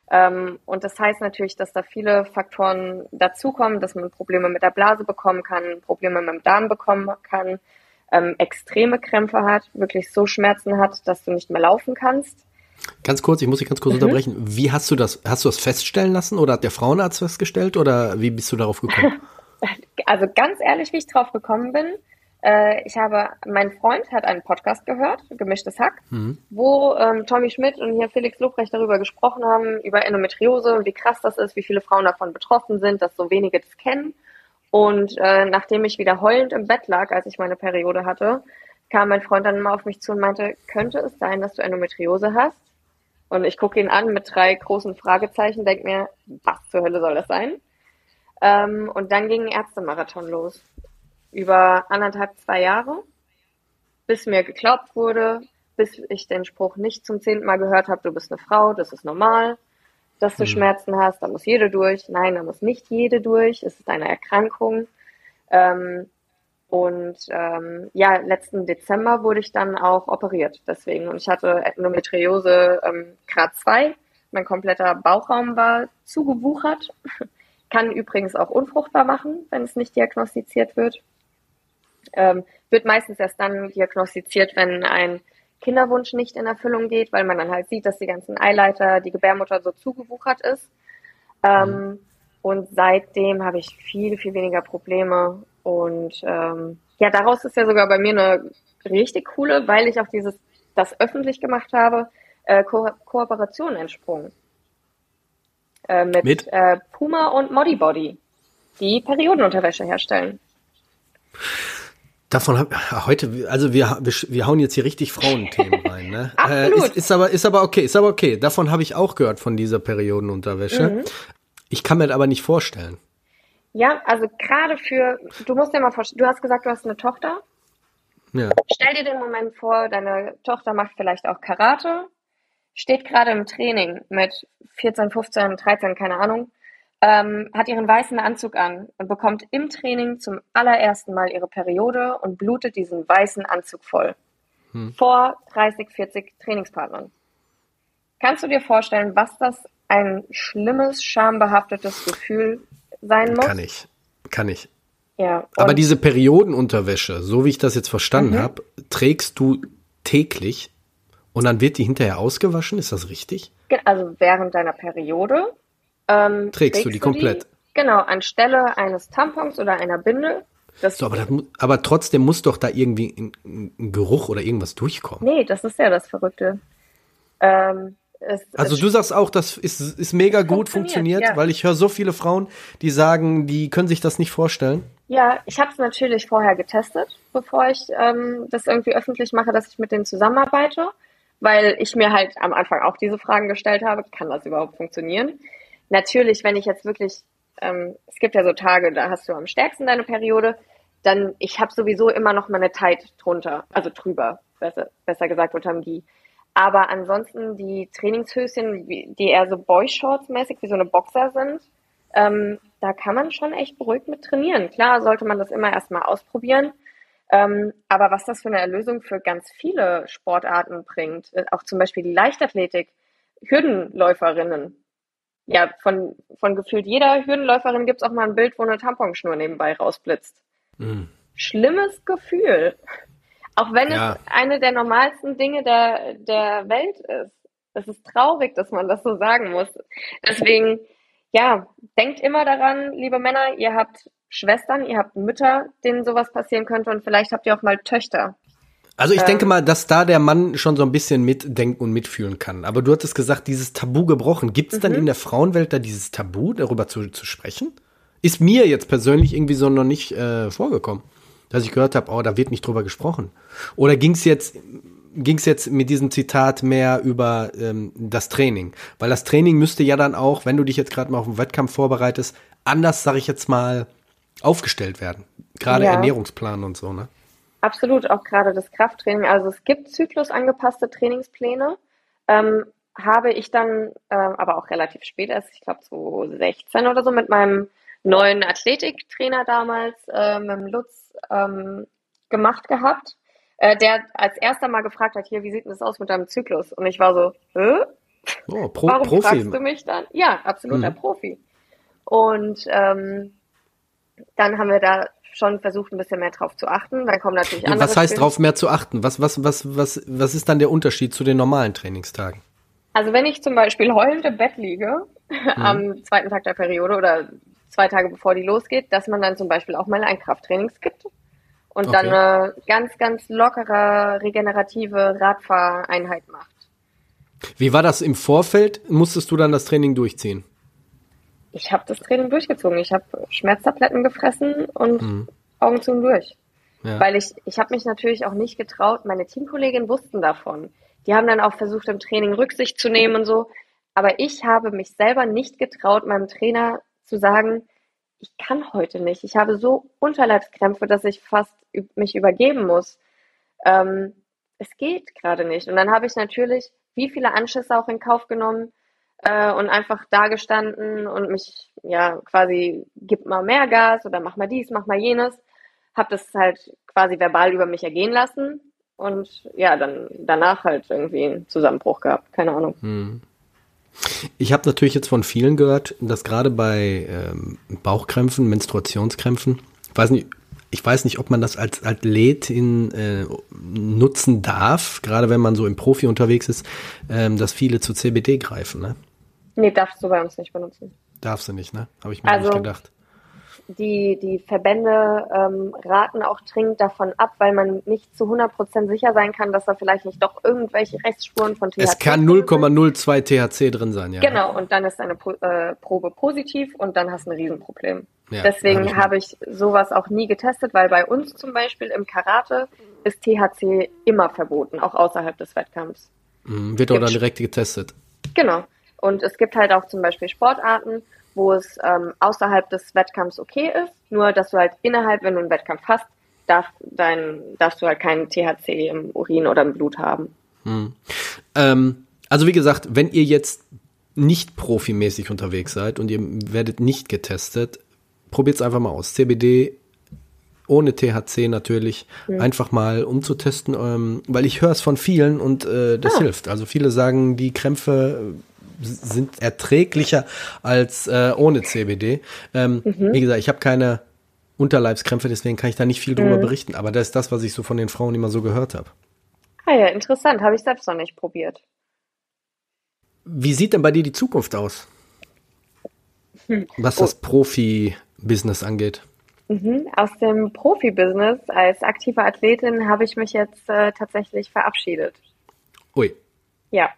Ähm, und das heißt natürlich, dass da viele Faktoren dazukommen, dass man Probleme mit der Blase bekommen kann, Probleme mit dem Darm bekommen kann, ähm, extreme Krämpfe hat, wirklich so Schmerzen hat, dass du nicht mehr laufen kannst. Ganz kurz, ich muss dich ganz kurz mhm. unterbrechen. Wie hast du das, hast du das feststellen lassen oder hat der Frauenarzt festgestellt oder wie bist du darauf gekommen? Also ganz ehrlich, wie ich drauf gekommen bin, äh, ich habe, mein Freund hat einen Podcast gehört, Gemischtes Hack, mhm. wo ähm, Tommy Schmidt und hier Felix Lobrecht darüber gesprochen haben, über Endometriose und wie krass das ist, wie viele Frauen davon betroffen sind, dass so wenige das kennen. Und äh, nachdem ich wieder heulend im Bett lag, als ich meine Periode hatte, kam mein Freund dann immer auf mich zu und meinte, könnte es sein, dass du Endometriose hast? Und ich gucke ihn an mit drei großen Fragezeichen, denke mir, was zur Hölle soll das sein? Ähm, und dann ging ein Ärztemarathon los. Über anderthalb, zwei Jahre, bis mir geglaubt wurde, bis ich den Spruch nicht zum zehnten Mal gehört habe, du bist eine Frau, das ist normal, dass du mhm. Schmerzen hast, da muss jede durch. Nein, da muss nicht jede durch, es ist eine Erkrankung. Ähm, und ähm, ja, letzten Dezember wurde ich dann auch operiert, deswegen. Und ich hatte Endometriose ähm, Grad zwei, mein kompletter Bauchraum war zugewuchert. Kann übrigens auch unfruchtbar machen, wenn es nicht diagnostiziert wird. Ähm, wird meistens erst dann diagnostiziert, wenn ein Kinderwunsch nicht in Erfüllung geht, weil man dann halt sieht, dass die ganzen Eileiter, die Gebärmutter so zugewuchert ist. Ähm, mhm. Und seitdem habe ich viel, viel weniger Probleme. Und ähm, ja, daraus ist ja sogar bei mir eine richtig coole, weil ich auch dieses, das öffentlich gemacht habe, äh, Ko- Kooperation entsprungen. Äh, mit mit? Äh, Puma und Modibody, die Periodenunterwäsche herstellen. Davon hab, heute, also wir, wir, wir hauen jetzt hier richtig Frauenthemen rein, ne? Absolut. Äh, ist, ist aber, ist aber okay, ist aber okay. Davon habe ich auch gehört von dieser Periodenunterwäsche. Mhm. Ich kann mir das aber nicht vorstellen. Ja, also gerade für, du musst dir mal vorstellen, du hast gesagt, du hast eine Tochter. Ja. Stell dir den Moment vor, deine Tochter macht vielleicht auch Karate, steht gerade im Training mit vierzehn, fünfzehn, dreizehn, keine Ahnung, ähm, hat ihren weißen Anzug an und bekommt im Training zum allerersten Mal ihre Periode und blutet diesen weißen Anzug voll. Hm. Vor dreißig, vierzig Trainingspartnern. Kannst du dir vorstellen, was das ein schlimmes, schambehaftetes Gefühl sein muss? Kann ich, kann ich. Ja. Aber diese Periodenunterwäsche, so wie ich das jetzt verstanden mhm. habe, trägst du täglich und dann wird die hinterher ausgewaschen, ist das richtig? Also während deiner Periode ähm, trägst, trägst du die komplett? Die, genau, anstelle eines Tampons oder einer Binde. Das so, aber, das, aber trotzdem muss doch da irgendwie ein, ein Geruch oder irgendwas durchkommen. Nee, das ist ja das Verrückte. Ähm, es, also es du sagst auch, das ist, ist mega gut funktioniert, ja. Weil ich höre so viele Frauen, die sagen, die können sich das nicht vorstellen. Ja, ich habe es natürlich vorher getestet, bevor ich ähm, das irgendwie öffentlich mache, dass ich mit denen zusammenarbeite, weil ich mir halt am Anfang auch diese Fragen gestellt habe, kann das überhaupt funktionieren? Natürlich, wenn ich jetzt wirklich, ähm, es gibt ja so Tage, da hast du am stärksten deine Periode, dann, ich habe sowieso immer noch mal eine Tight drunter, also drüber, besser, besser gesagt, unterm Gi. Aber ansonsten die Trainingshöschen, die eher so Boy-Shorts-mäßig, wie so eine Boxer sind, ähm, da kann man schon echt beruhigt mit trainieren. Klar sollte man das immer erstmal ausprobieren, ähm, aber was das für eine Erlösung für ganz viele Sportarten bringt, auch zum Beispiel die Leichtathletik, Hürdenläuferinnen. Ja, von, von gefühlt jeder Hürdenläuferin gibt's auch mal ein Bild, wo eine Tamponschnur nebenbei rausblitzt. Mhm. Schlimmes Gefühl. Auch wenn ja. es eine der normalsten Dinge der, der Welt ist. Es ist traurig, dass man das so sagen muss. Deswegen, ja, denkt immer daran, liebe Männer, ihr habt Schwestern, ihr habt Mütter, denen sowas passieren könnte und vielleicht habt ihr auch mal Töchter. Also ich ähm, denke mal, dass da der Mann schon so ein bisschen mitdenken und mitfühlen kann. Aber du hattest gesagt, dieses Tabu gebrochen. Gibt es mhm. dann in der Frauenwelt da dieses Tabu, darüber zu, zu sprechen? Ist mir jetzt persönlich irgendwie so noch nicht äh, vorgekommen, dass ich gehört habe, oh, da wird nicht drüber gesprochen. Oder ging es jetzt, ging's jetzt mit diesem Zitat mehr über ähm, das Training? Weil das Training müsste ja dann auch, wenn du dich jetzt gerade mal auf den Wettkampf vorbereitest, anders, sage ich jetzt mal, aufgestellt werden. Gerade ja. Ernährungsplan und so, ne? Absolut, auch gerade das Krafttraining. Also es gibt zyklusangepasste Trainingspläne. Ähm, habe ich dann ähm, aber auch relativ spät erst, ich glaube zwanzig sechzehn oder so, mit meinem neuen Athletiktrainer damals, äh, mit dem Lutz, ähm, gemacht gehabt, äh, der als erster mal gefragt hat, hier, wie sieht denn das aus mit deinem Zyklus? Und ich war so, Hä? Oh, Pro, Warum Profi. fragst du mich dann? Ja, absoluter Mhm. Profi. Und ähm, dann haben wir da schon versucht, ein bisschen mehr drauf zu achten. Dann kommen natürlich andere Was heißt Spiele. drauf mehr zu achten? Was, was, was, was, was ist dann der Unterschied zu den normalen Trainingstagen? Also wenn ich zum Beispiel heulend im Bett liege, Mhm. am zweiten Tag der Periode oder zwei Tage bevor die losgeht, dass man dann zum Beispiel auch mal ein Krafttraining skippt und Okay. dann eine ganz, ganz lockere, regenerative Radfahreinheit macht. Wie war das im Vorfeld? Musstest du dann das Training durchziehen? Ich habe das Training durchgezogen. Ich habe Schmerztabletten gefressen und Mhm. Augen zu und durch. Ja. Weil ich, ich habe mich natürlich auch nicht getraut. Meine Teamkolleginnen wussten davon. Die haben dann auch versucht, im Training Rücksicht zu nehmen und so. Aber ich habe mich selber nicht getraut, meinem Trainer zu sagen, ich kann heute nicht. Ich habe so Unterleibskrämpfe, dass ich fast üb- mich übergeben muss. Ähm, Es geht gerade nicht. Und dann habe ich natürlich wie viele Anschüsse auch in Kauf genommen äh, und einfach da gestanden und mich ja quasi, gib mal mehr Gas oder mach mal dies, mach mal jenes. Habe das halt quasi verbal über mich ergehen lassen und ja, dann danach halt irgendwie einen Zusammenbruch gehabt. Keine Ahnung. Ich habe natürlich jetzt von vielen gehört, dass gerade bei ähm, Bauchkrämpfen, Menstruationskrämpfen, ich weiß nicht, ich weiß nicht, ob man das als Athletin äh, nutzen darf, gerade wenn man so im Profi unterwegs ist, ähm, dass viele zu C B D greifen, ne? Nee, darfst du bei uns nicht benutzen. Darfst du nicht, ne? Habe ich mir Also nicht gedacht. die, die Verbände ähm, raten auch dringend davon ab, weil man nicht zu hundert Prozent sicher sein kann, dass da vielleicht nicht doch irgendwelche Restspuren von T H C Es kann drin null sind. Komma null zwei T H C drin sein, ja. Genau, und dann ist deine Pro äh, Probe positiv und dann hast du ein Riesenproblem. Ja, Deswegen hab habe ich ich, hab ich sowas auch nie getestet, weil bei uns zum Beispiel im Karate ist T H C immer verboten, auch außerhalb des Wettkampfs. Mhm, wird auch dann Gibt's- direkt getestet. Genau. Und es gibt halt auch zum Beispiel Sportarten, wo es ähm, außerhalb des Wettkampfs okay ist, nur dass du halt innerhalb, wenn du einen Wettkampf hast, darf dein, darfst du halt keinen T H C im Urin oder im Blut haben. Ähm, also wie gesagt, wenn ihr jetzt nicht profimäßig unterwegs seid und ihr werdet nicht getestet, probiert es einfach mal aus. C B D ohne T H C natürlich, einfach mal umzutesten, ähm, weil ich höre es von vielen und äh, das Ah. hilft. Also viele sagen, die Krämpfe äh, sind erträglicher als äh, ohne C B D. Ähm, Wie gesagt, ich habe keine Unterleibskrämpfe, deswegen kann ich da nicht viel drüber berichten, aber das ist das, was ich so von den Frauen immer so gehört habe. Ah ja, interessant, habe ich selbst noch nicht probiert. Wie sieht denn bei dir die Zukunft aus? Was das Profi-Business angeht. Mhm. Aus dem Profibusiness als aktive Athletin habe ich mich jetzt äh, tatsächlich verabschiedet. Ui, Ja.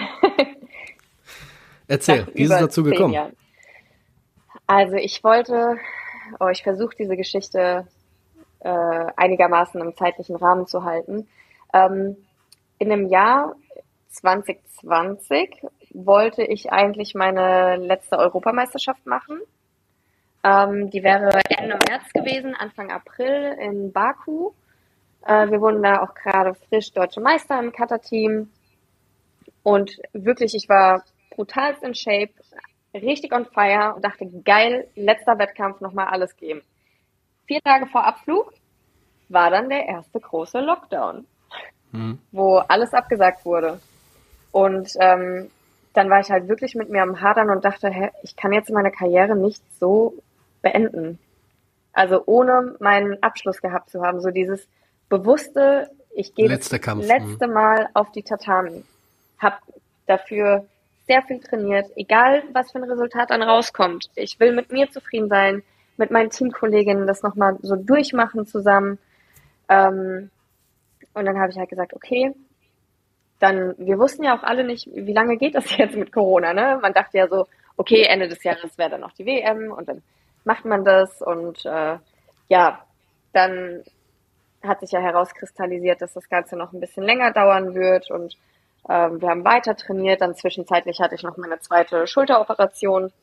erzähl, Nach wie ist es über dazu zehn gekommen? Jahren. Also ich wollte, oh, ich versuche diese Geschichte äh, einigermaßen im zeitlichen Rahmen zu halten. Ähm, in dem Jahr zwanzig zwanzig wollte ich eigentlich meine letzte Europameisterschaft machen. Ähm, die wäre Ende März gewesen, Anfang April in Baku. Äh, wir wurden da auch gerade frisch Deutsche Meister im Kata-Team. Und wirklich, ich war brutalst in Shape, richtig on fire und dachte, geil, letzter Wettkampf, nochmal alles geben. Vier Tage vor Abflug war dann der erste große Lockdown, wo alles abgesagt wurde. Und ähm, dann war ich halt wirklich mit mir am Hadern und dachte, hä, ich kann jetzt meine Karriere nicht so beenden. Also ohne meinen Abschluss gehabt zu haben, so dieses bewusste, ich gehe Letzter das Kampf, letzte Mal auf die Tatami. Hab dafür sehr viel trainiert, egal was für ein Resultat dann rauskommt. Ich will mit mir zufrieden sein, mit meinen Teamkolleginnen das nochmal so durchmachen zusammen. Ähm, und dann habe ich halt gesagt, okay, dann, wir wussten ja auch alle nicht, wie lange geht das jetzt mit Corona, ne? Man dachte ja so, okay, Ende des Jahres wäre dann noch die W M und dann macht man das und äh, ja, dann hat sich ja herauskristallisiert, dass das Ganze noch ein bisschen länger dauern wird und ähm, wir haben weiter trainiert. Dann zwischenzeitlich hatte ich noch meine zweite Schulteroperation,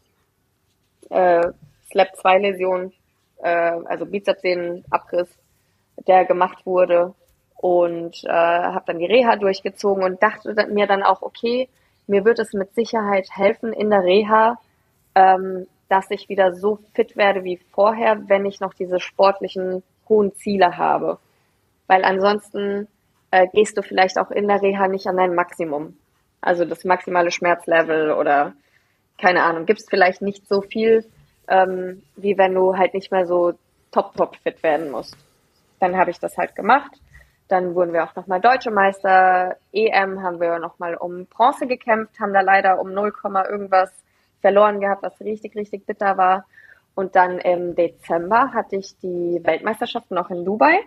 äh, Slap zwei Läsion, äh, also Bizepssehnenabriss, der gemacht wurde und äh, habe dann die Reha durchgezogen und dachte dann, mir dann auch, okay, mir wird es mit Sicherheit helfen in der Reha, ähm, dass ich wieder so fit werde wie vorher, wenn ich noch diese sportlichen hohen Ziele habe. Weil ansonsten äh, gehst du vielleicht auch in der Reha nicht an dein Maximum. Also das maximale Schmerzlevel oder keine Ahnung, gibt es vielleicht nicht so viel, ähm, wie wenn du halt nicht mehr so top, top fit werden musst. Dann habe ich das halt gemacht. Dann wurden wir auch nochmal Deutsche Meister. E M haben wir nochmal um Bronze gekämpft, haben da leider um null, irgendwas verloren gehabt, was richtig, richtig bitter war. Und dann im Dezember hatte ich die Weltmeisterschaft noch in Dubai.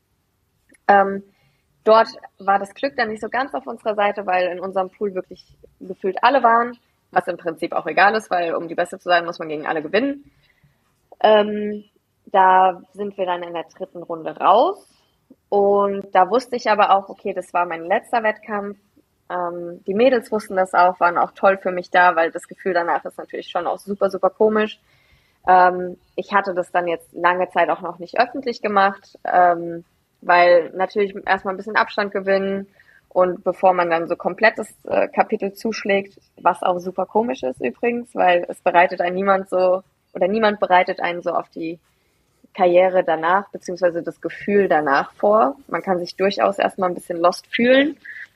Ähm, dort war das Glück dann nicht so ganz auf unserer Seite, weil in unserem Pool wirklich gefühlt alle waren, was im Prinzip auch egal ist, weil um die Beste zu sein, muss man gegen alle gewinnen. Ähm, da sind wir dann in der dritten Runde raus. Und da wusste ich aber auch, okay, das war mein letzter Wettkampf. Ähm, die Mädels wussten das auch, waren auch toll für mich da, weil das Gefühl danach ist natürlich schon auch super, super komisch. Ähm, ich hatte das dann jetzt lange Zeit auch noch nicht öffentlich gemacht, ähm, weil natürlich erstmal ein bisschen Abstand gewinnen und bevor man dann so komplettes äh, Kapitel zuschlägt, was auch super komisch ist übrigens, weil es bereitet einen niemand so, oder niemand bereitet einen so auf die Karriere danach, beziehungsweise das Gefühl danach vor. Man kann sich durchaus erstmal ein bisschen lost fühlen.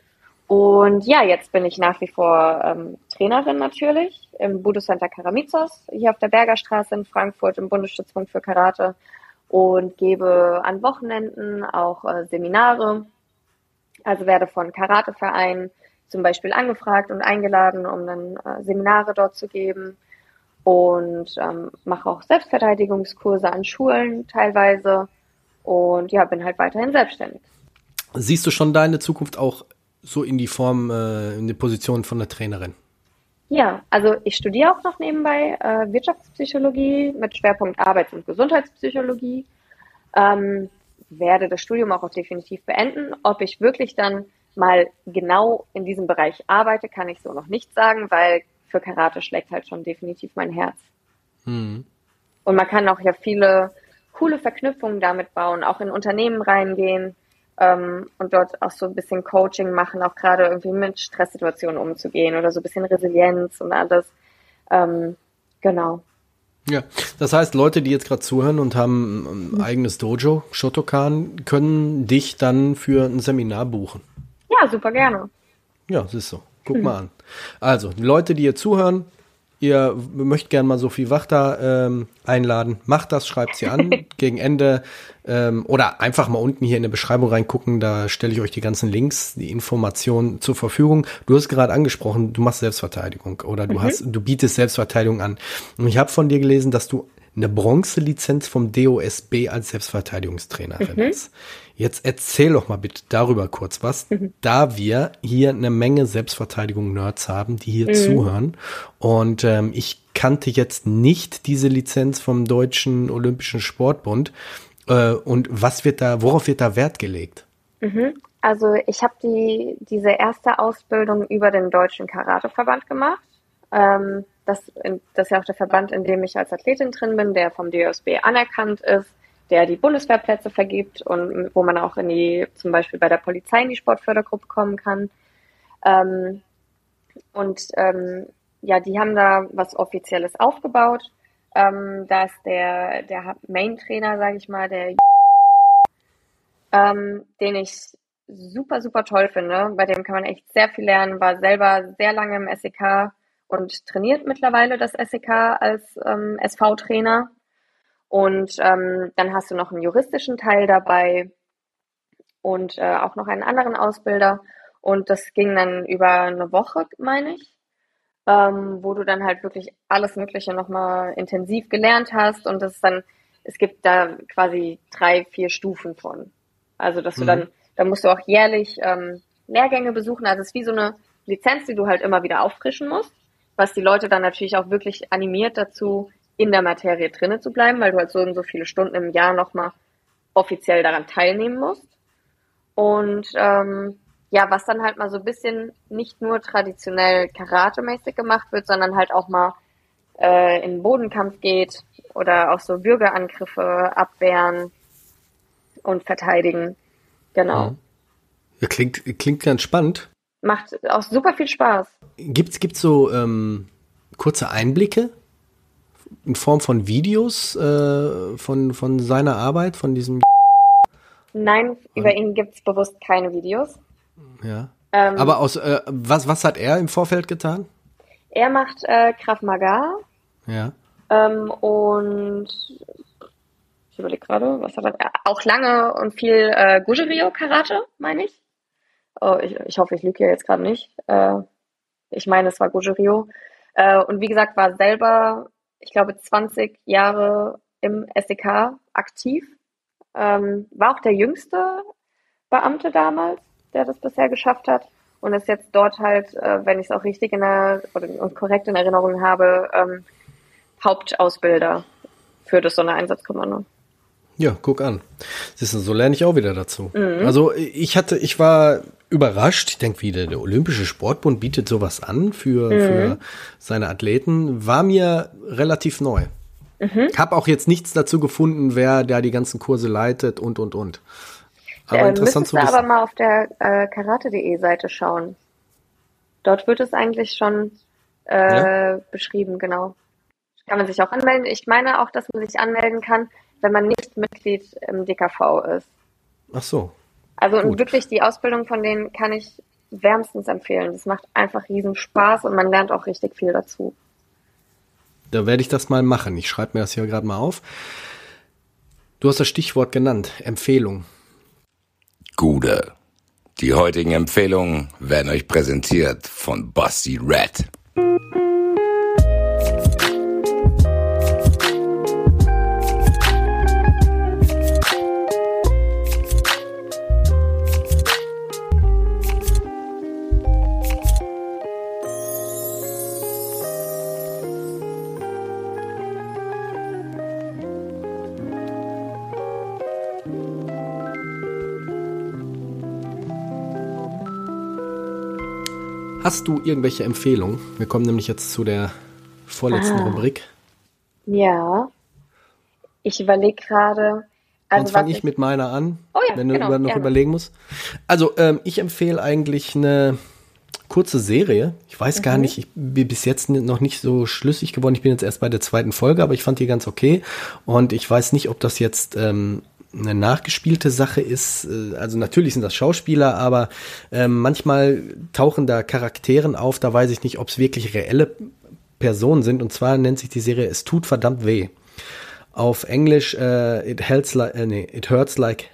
Und ja, jetzt bin ich nach wie vor ähm, Trainerin natürlich im Budo Center Karamizos, hier auf der Bergerstraße in Frankfurt im Bundesstützpunkt für Karate und gebe an Wochenenden auch äh, Seminare. Also werde von Karatevereinen zum Beispiel angefragt und eingeladen, um dann äh, Seminare dort zu geben. Und ähm, mache auch Selbstverteidigungskurse an Schulen teilweise und ja, bin halt weiterhin selbstständig. Siehst du schon deine Zukunft auch so in die Form, äh, in die Position von der Trainerin? Ja, also ich studiere auch noch nebenbei äh, Wirtschaftspsychologie mit Schwerpunkt Arbeits- und Gesundheitspsychologie. Ähm, werde das Studium auch, auch definitiv beenden. Ob ich wirklich dann mal genau in diesem Bereich arbeite, kann ich so noch nicht sagen, weil für Karate schlägt halt schon definitiv mein Herz. Mhm. Und man kann auch ja viele coole Verknüpfungen damit bauen, auch in Unternehmen reingehen ähm, und dort auch so ein bisschen Coaching machen, auch gerade irgendwie mit Stresssituationen umzugehen oder so ein bisschen Resilienz und alles. Ähm, genau. Ja, das heißt, Leute, die jetzt gerade zuhören und haben ein eigenes Dojo, Shotokan, können dich dann für ein Seminar buchen. Ja, super gerne. Ja, siehst du. Guck hm. mal an. Also, die Leute, die hier zuhören, ihr möchtet gerne mal Sophie Wachter ähm, einladen, macht das, schreibt sie an, gegen Ende ähm, oder einfach mal unten hier in der Beschreibung reingucken, da stelle ich euch die ganzen Links, die Informationen zur Verfügung. Du hast gerade angesprochen, du machst Selbstverteidigung oder du mhm. hast, du bietest Selbstverteidigung an. Und ich habe von dir gelesen, dass du eine Bronzelizenz vom D O S B als Selbstverteidigungstrainerin mhm. hast. Jetzt erzähl doch mal bitte darüber kurz was, mhm. da wir hier eine Menge Selbstverteidigung-Nerds haben, die hier mhm. zuhören. Und ähm, ich kannte jetzt nicht diese Lizenz vom Deutschen Olympischen Sportbund. Äh, und was wird da, worauf wird da Wert gelegt? Mhm. Also ich habe die diese erste Ausbildung über den Deutschen Karateverband gemacht. Ähm, das, das ist ja auch der Verband, in dem ich als Athletin drin bin, der vom D O S B anerkannt ist, der die Bundeswehrplätze vergibt und wo man auch in die, zum Beispiel bei der Polizei in die Sportfördergruppe kommen kann. Ähm, und ähm, ja, die haben da was Offizielles aufgebaut. Ähm, da ist der, der Main-Trainer, sage ich mal, der ähm, den ich super, super toll finde. Bei dem kann man echt sehr viel lernen, war selber sehr lange im S E K und trainiert mittlerweile das S E K als ähm, S V-Trainer. Und ähm, dann hast du noch einen juristischen Teil dabei und äh, auch noch einen anderen Ausbilder. Und das ging dann über eine Woche, meine ich, ähm, wo du dann halt wirklich alles Mögliche nochmal intensiv gelernt hast. Und das ist dann, es gibt da quasi drei, vier Stufen von. Also, dass du mhm. dann, da musst du auch jährlich ähm, Lehrgänge besuchen. Also es ist wie so eine Lizenz, die du halt immer wieder auffrischen musst, was die Leute dann natürlich auch wirklich animiert dazu, in der Materie drinne zu bleiben, weil du halt so und so viele Stunden im Jahr nochmal offiziell daran teilnehmen musst. Und ähm, ja, was dann halt mal so ein bisschen nicht nur traditionell karatemäßig gemacht wird, sondern halt auch mal äh, in den Bodenkampf geht oder auch so Bürgerangriffe abwehren und verteidigen. Genau. Ja, klingt, klingt ganz spannend. Macht auch super viel Spaß. Gibt's, gibt's so ähm, kurze Einblicke in Form von Videos äh, von, von seiner Arbeit, von diesem? Nein, über ihn gibt's bewusst keine Videos. Ja. Ähm, Aber aus äh, was was hat er im Vorfeld getan? Er macht äh, Krav Maga Ja. ähm, und ich überlege gerade, was hat er? Auch lange und viel äh, Goju-Ryu-Karate, meine ich. Oh, ich. Ich hoffe, ich lüge hier jetzt gerade nicht. Äh, ich meine, es war Goju-Ryu. Äh, und wie gesagt, war selber, ich glaube, zwanzig Jahre im S E K aktiv. Ähm, war auch der jüngste Beamte damals, der das bisher geschafft hat. Und ist jetzt dort halt, äh, wenn ich es auch richtig in der, oder und korrekt in Erinnerung habe, ähm, Hauptausbilder für das Sondereinsatzkommando. Ja, guck an. Siehst du, so lerne ich auch wieder dazu. Mhm. Also ich hatte, ich war überrascht. Ich denke, wie der, der Olympische Sportbund bietet sowas an für, mhm. für seine Athleten. War mir relativ neu. Mhm. Hab auch jetzt nichts dazu gefunden, wer da die ganzen Kurse leitet und, und, und. Aber äh, interessant zu wissen. Müsstest du aber mal auf der äh, karate punkt de Seite schauen. Dort wird es eigentlich schon äh, ja? beschrieben, genau. Kann man sich auch anmelden. Ich meine auch, dass man sich anmelden kann, wenn man nicht Mitglied im D K V ist. Ach so. Also und wirklich die Ausbildung von denen kann ich wärmstens empfehlen. Das macht einfach riesen Spaß und man lernt auch richtig viel dazu. Da werde ich das mal machen. Ich schreibe mir das hier gerade mal auf. Du hast das Stichwort genannt, Empfehlung. Gude. Die heutigen Empfehlungen werden euch präsentiert von Basti Red. Hast du irgendwelche Empfehlungen? Wir kommen nämlich jetzt zu der vorletzten ah. Rubrik. Ja, ich überlege gerade. Also Sonst fange ich, ich mit meiner an, oh ja, wenn du genau, über, noch gerne. überlegen musst. Also ähm, ich empfehle eigentlich eine kurze Serie. Ich weiß mhm. gar nicht, ich bin bis jetzt noch nicht so schlüssig geworden. Ich bin jetzt erst bei der zweiten Folge, aber ich fand die ganz okay. Und ich weiß nicht, ob das jetzt ähm, eine nachgespielte Sache ist. Also natürlich sind das Schauspieler, aber äh, manchmal tauchen da Charakteren auf, da weiß ich nicht, ob es wirklich reelle Personen sind. Und zwar nennt sich die Serie Es tut verdammt weh. Auf Englisch äh, it, hurts like, äh, nee, it hurts like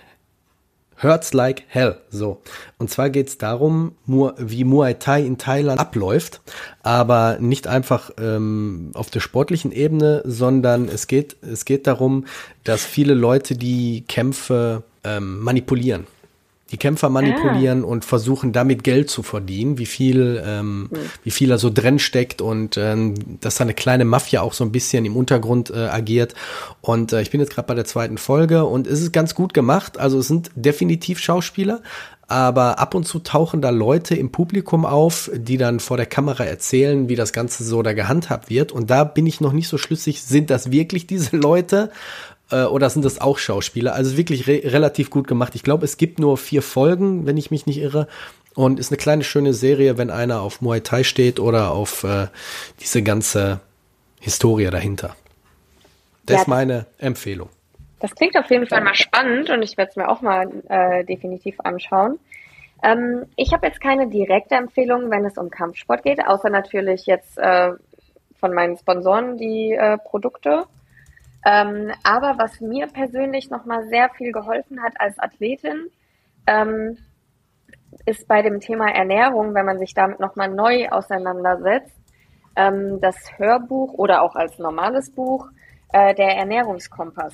Hurts like hell, so. Und zwar geht's darum, wie Muay Thai in Thailand abläuft, aber nicht einfach ähm, auf der sportlichen Ebene, sondern es geht, es geht darum, dass viele Leute die Kämpfe ähm, manipulieren. Die Kämpfer manipulieren ah. und versuchen damit Geld zu verdienen, wie viel, ähm, mhm. wie viel da so drin steckt und ähm, dass da eine kleine Mafia auch so ein bisschen im Untergrund äh, agiert. Und äh, ich bin jetzt gerade bei der zweiten Folge und es ist ganz gut gemacht. Also es sind definitiv Schauspieler, aber ab und zu tauchen da Leute im Publikum auf, die dann vor der Kamera erzählen, wie das Ganze so da gehandhabt wird. Und da bin ich noch nicht so schlüssig, sind das wirklich diese Leute? Oder sind das auch Schauspieler? Also wirklich re- relativ gut gemacht. Ich glaube, es gibt nur vier Folgen, wenn ich mich nicht irre. Und ist eine kleine, schöne Serie, wenn einer auf Muay Thai steht oder auf äh, diese ganze Historie dahinter. Das ja, ist meine Empfehlung. Das klingt auf jeden Fall mal spannend und ich werde es mir auch mal äh, definitiv anschauen. Ähm, ich habe jetzt keine direkte Empfehlung, wenn es um Kampfsport geht, außer natürlich jetzt äh, von meinen Sponsoren die äh, Produkte. Ähm, aber was mir persönlich nochmal sehr viel geholfen hat als Athletin, ähm, ist bei dem Thema Ernährung, wenn man sich damit nochmal neu auseinandersetzt, ähm, das Hörbuch oder auch als normales Buch, äh, der Ernährungskompass.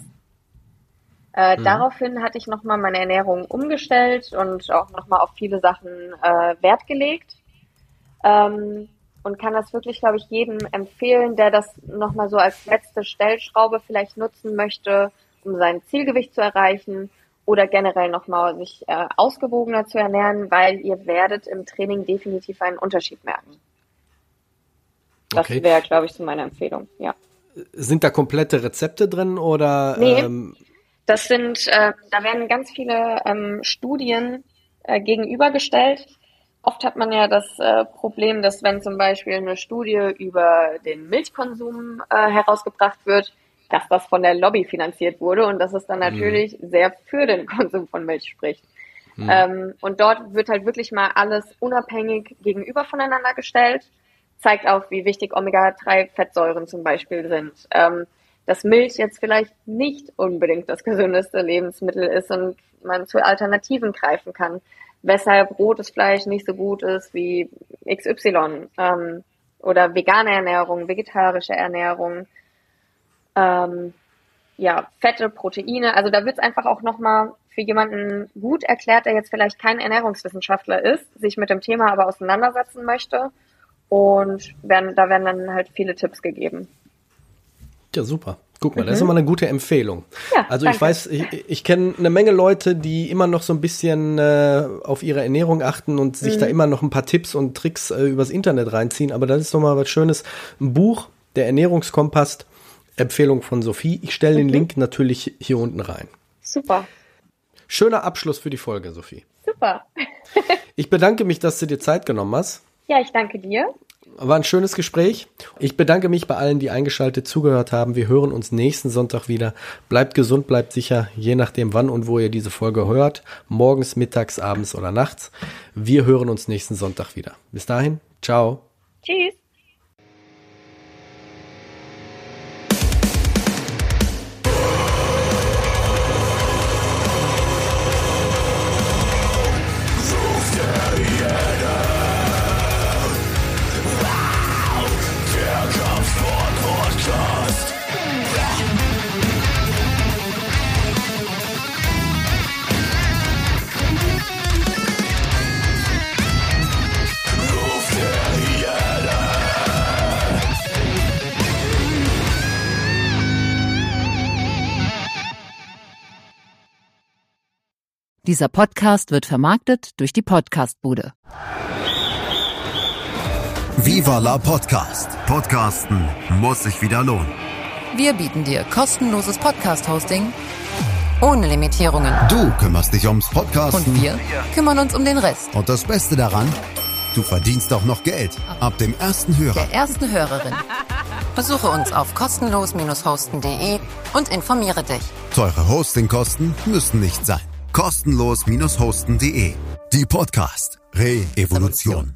Äh, mhm. Daraufhin hatte ich nochmal meine Ernährung umgestellt und auch nochmal auf viele Sachen äh, Wert gelegt. Ähm, Und kann das wirklich, glaube ich, jedem empfehlen, der das nochmal so als letzte Stellschraube vielleicht nutzen möchte, um sein Zielgewicht zu erreichen oder generell nochmal sich äh, ausgewogener zu ernähren, weil ihr werdet im Training definitiv einen Unterschied merken. Das okay. wäre, glaube ich, so meine Empfehlung, ja. Sind da komplette Rezepte drin oder? Nee, ähm das sind, äh, da werden ganz viele ähm, Studien äh, gegenübergestellt. Oft hat man ja das äh, Problem, dass wenn zum Beispiel eine Studie über den Milchkonsum äh, herausgebracht wird, dass das von der Lobby finanziert wurde und dass es dann natürlich mhm. sehr für den Konsum von Milch spricht. Mhm. Ähm, und dort wird halt wirklich mal alles unabhängig gegenüber voneinander gestellt, zeigt auch, wie wichtig Omega drei Fettsäuren zum Beispiel sind. Ähm, dass Milch jetzt vielleicht nicht unbedingt das gesündeste Lebensmittel ist und man zu Alternativen greifen kann. Weshalb rotes Fleisch nicht so gut ist wie X Y. Ähm, oder vegane Ernährung, vegetarische Ernährung. Ähm, ja, Fette, Proteine. Also da wird es einfach auch nochmal für jemanden gut erklärt, der jetzt vielleicht kein Ernährungswissenschaftler ist, sich mit dem Thema aber auseinandersetzen möchte. Und werden, da werden dann halt viele Tipps gegeben. Ja, super. Guck mal, mhm. das ist immer eine gute Empfehlung. Ja, also danke. ich weiß, ich, ich kenne eine Menge Leute, die immer noch so ein bisschen äh, auf ihre Ernährung achten und sich mhm. da immer noch ein paar Tipps und Tricks äh, übers Internet reinziehen. Aber das ist doch mal was Schönes. Ein Buch, der Ernährungskompass, Empfehlung von Sophie. Ich stelle mhm. den Link natürlich hier unten rein. Super. Schöner Abschluss für die Folge, Sophie. Super. Ich bedanke mich, dass du dir Zeit genommen hast. Ja, ich danke dir. War ein schönes Gespräch. Ich bedanke mich bei allen, die eingeschaltet zugehört haben. Wir hören uns nächsten Sonntag wieder. Bleibt gesund, bleibt sicher, je nachdem wann und wo ihr diese Folge hört. Morgens, mittags, abends oder nachts. Wir hören uns nächsten Sonntag wieder. Bis dahin, ciao. Tschüss. Dieser Podcast wird vermarktet durch die Podcastbude. Viva la Podcast. Podcasten muss sich wieder lohnen. Wir bieten dir kostenloses Podcast-Hosting ohne Limitierungen. Du kümmerst dich ums Podcasten. Und wir kümmern uns um den Rest. Und das Beste daran, du verdienst auch noch Geld. Ab dem ersten Hörer. Der ersten Hörerin. Besuche uns auf kostenlos hosten punkt de und informiere dich. Teure Hostingkosten müssen nicht sein. kostenlos hosten punkt de. Die Podcast Re-Evolution.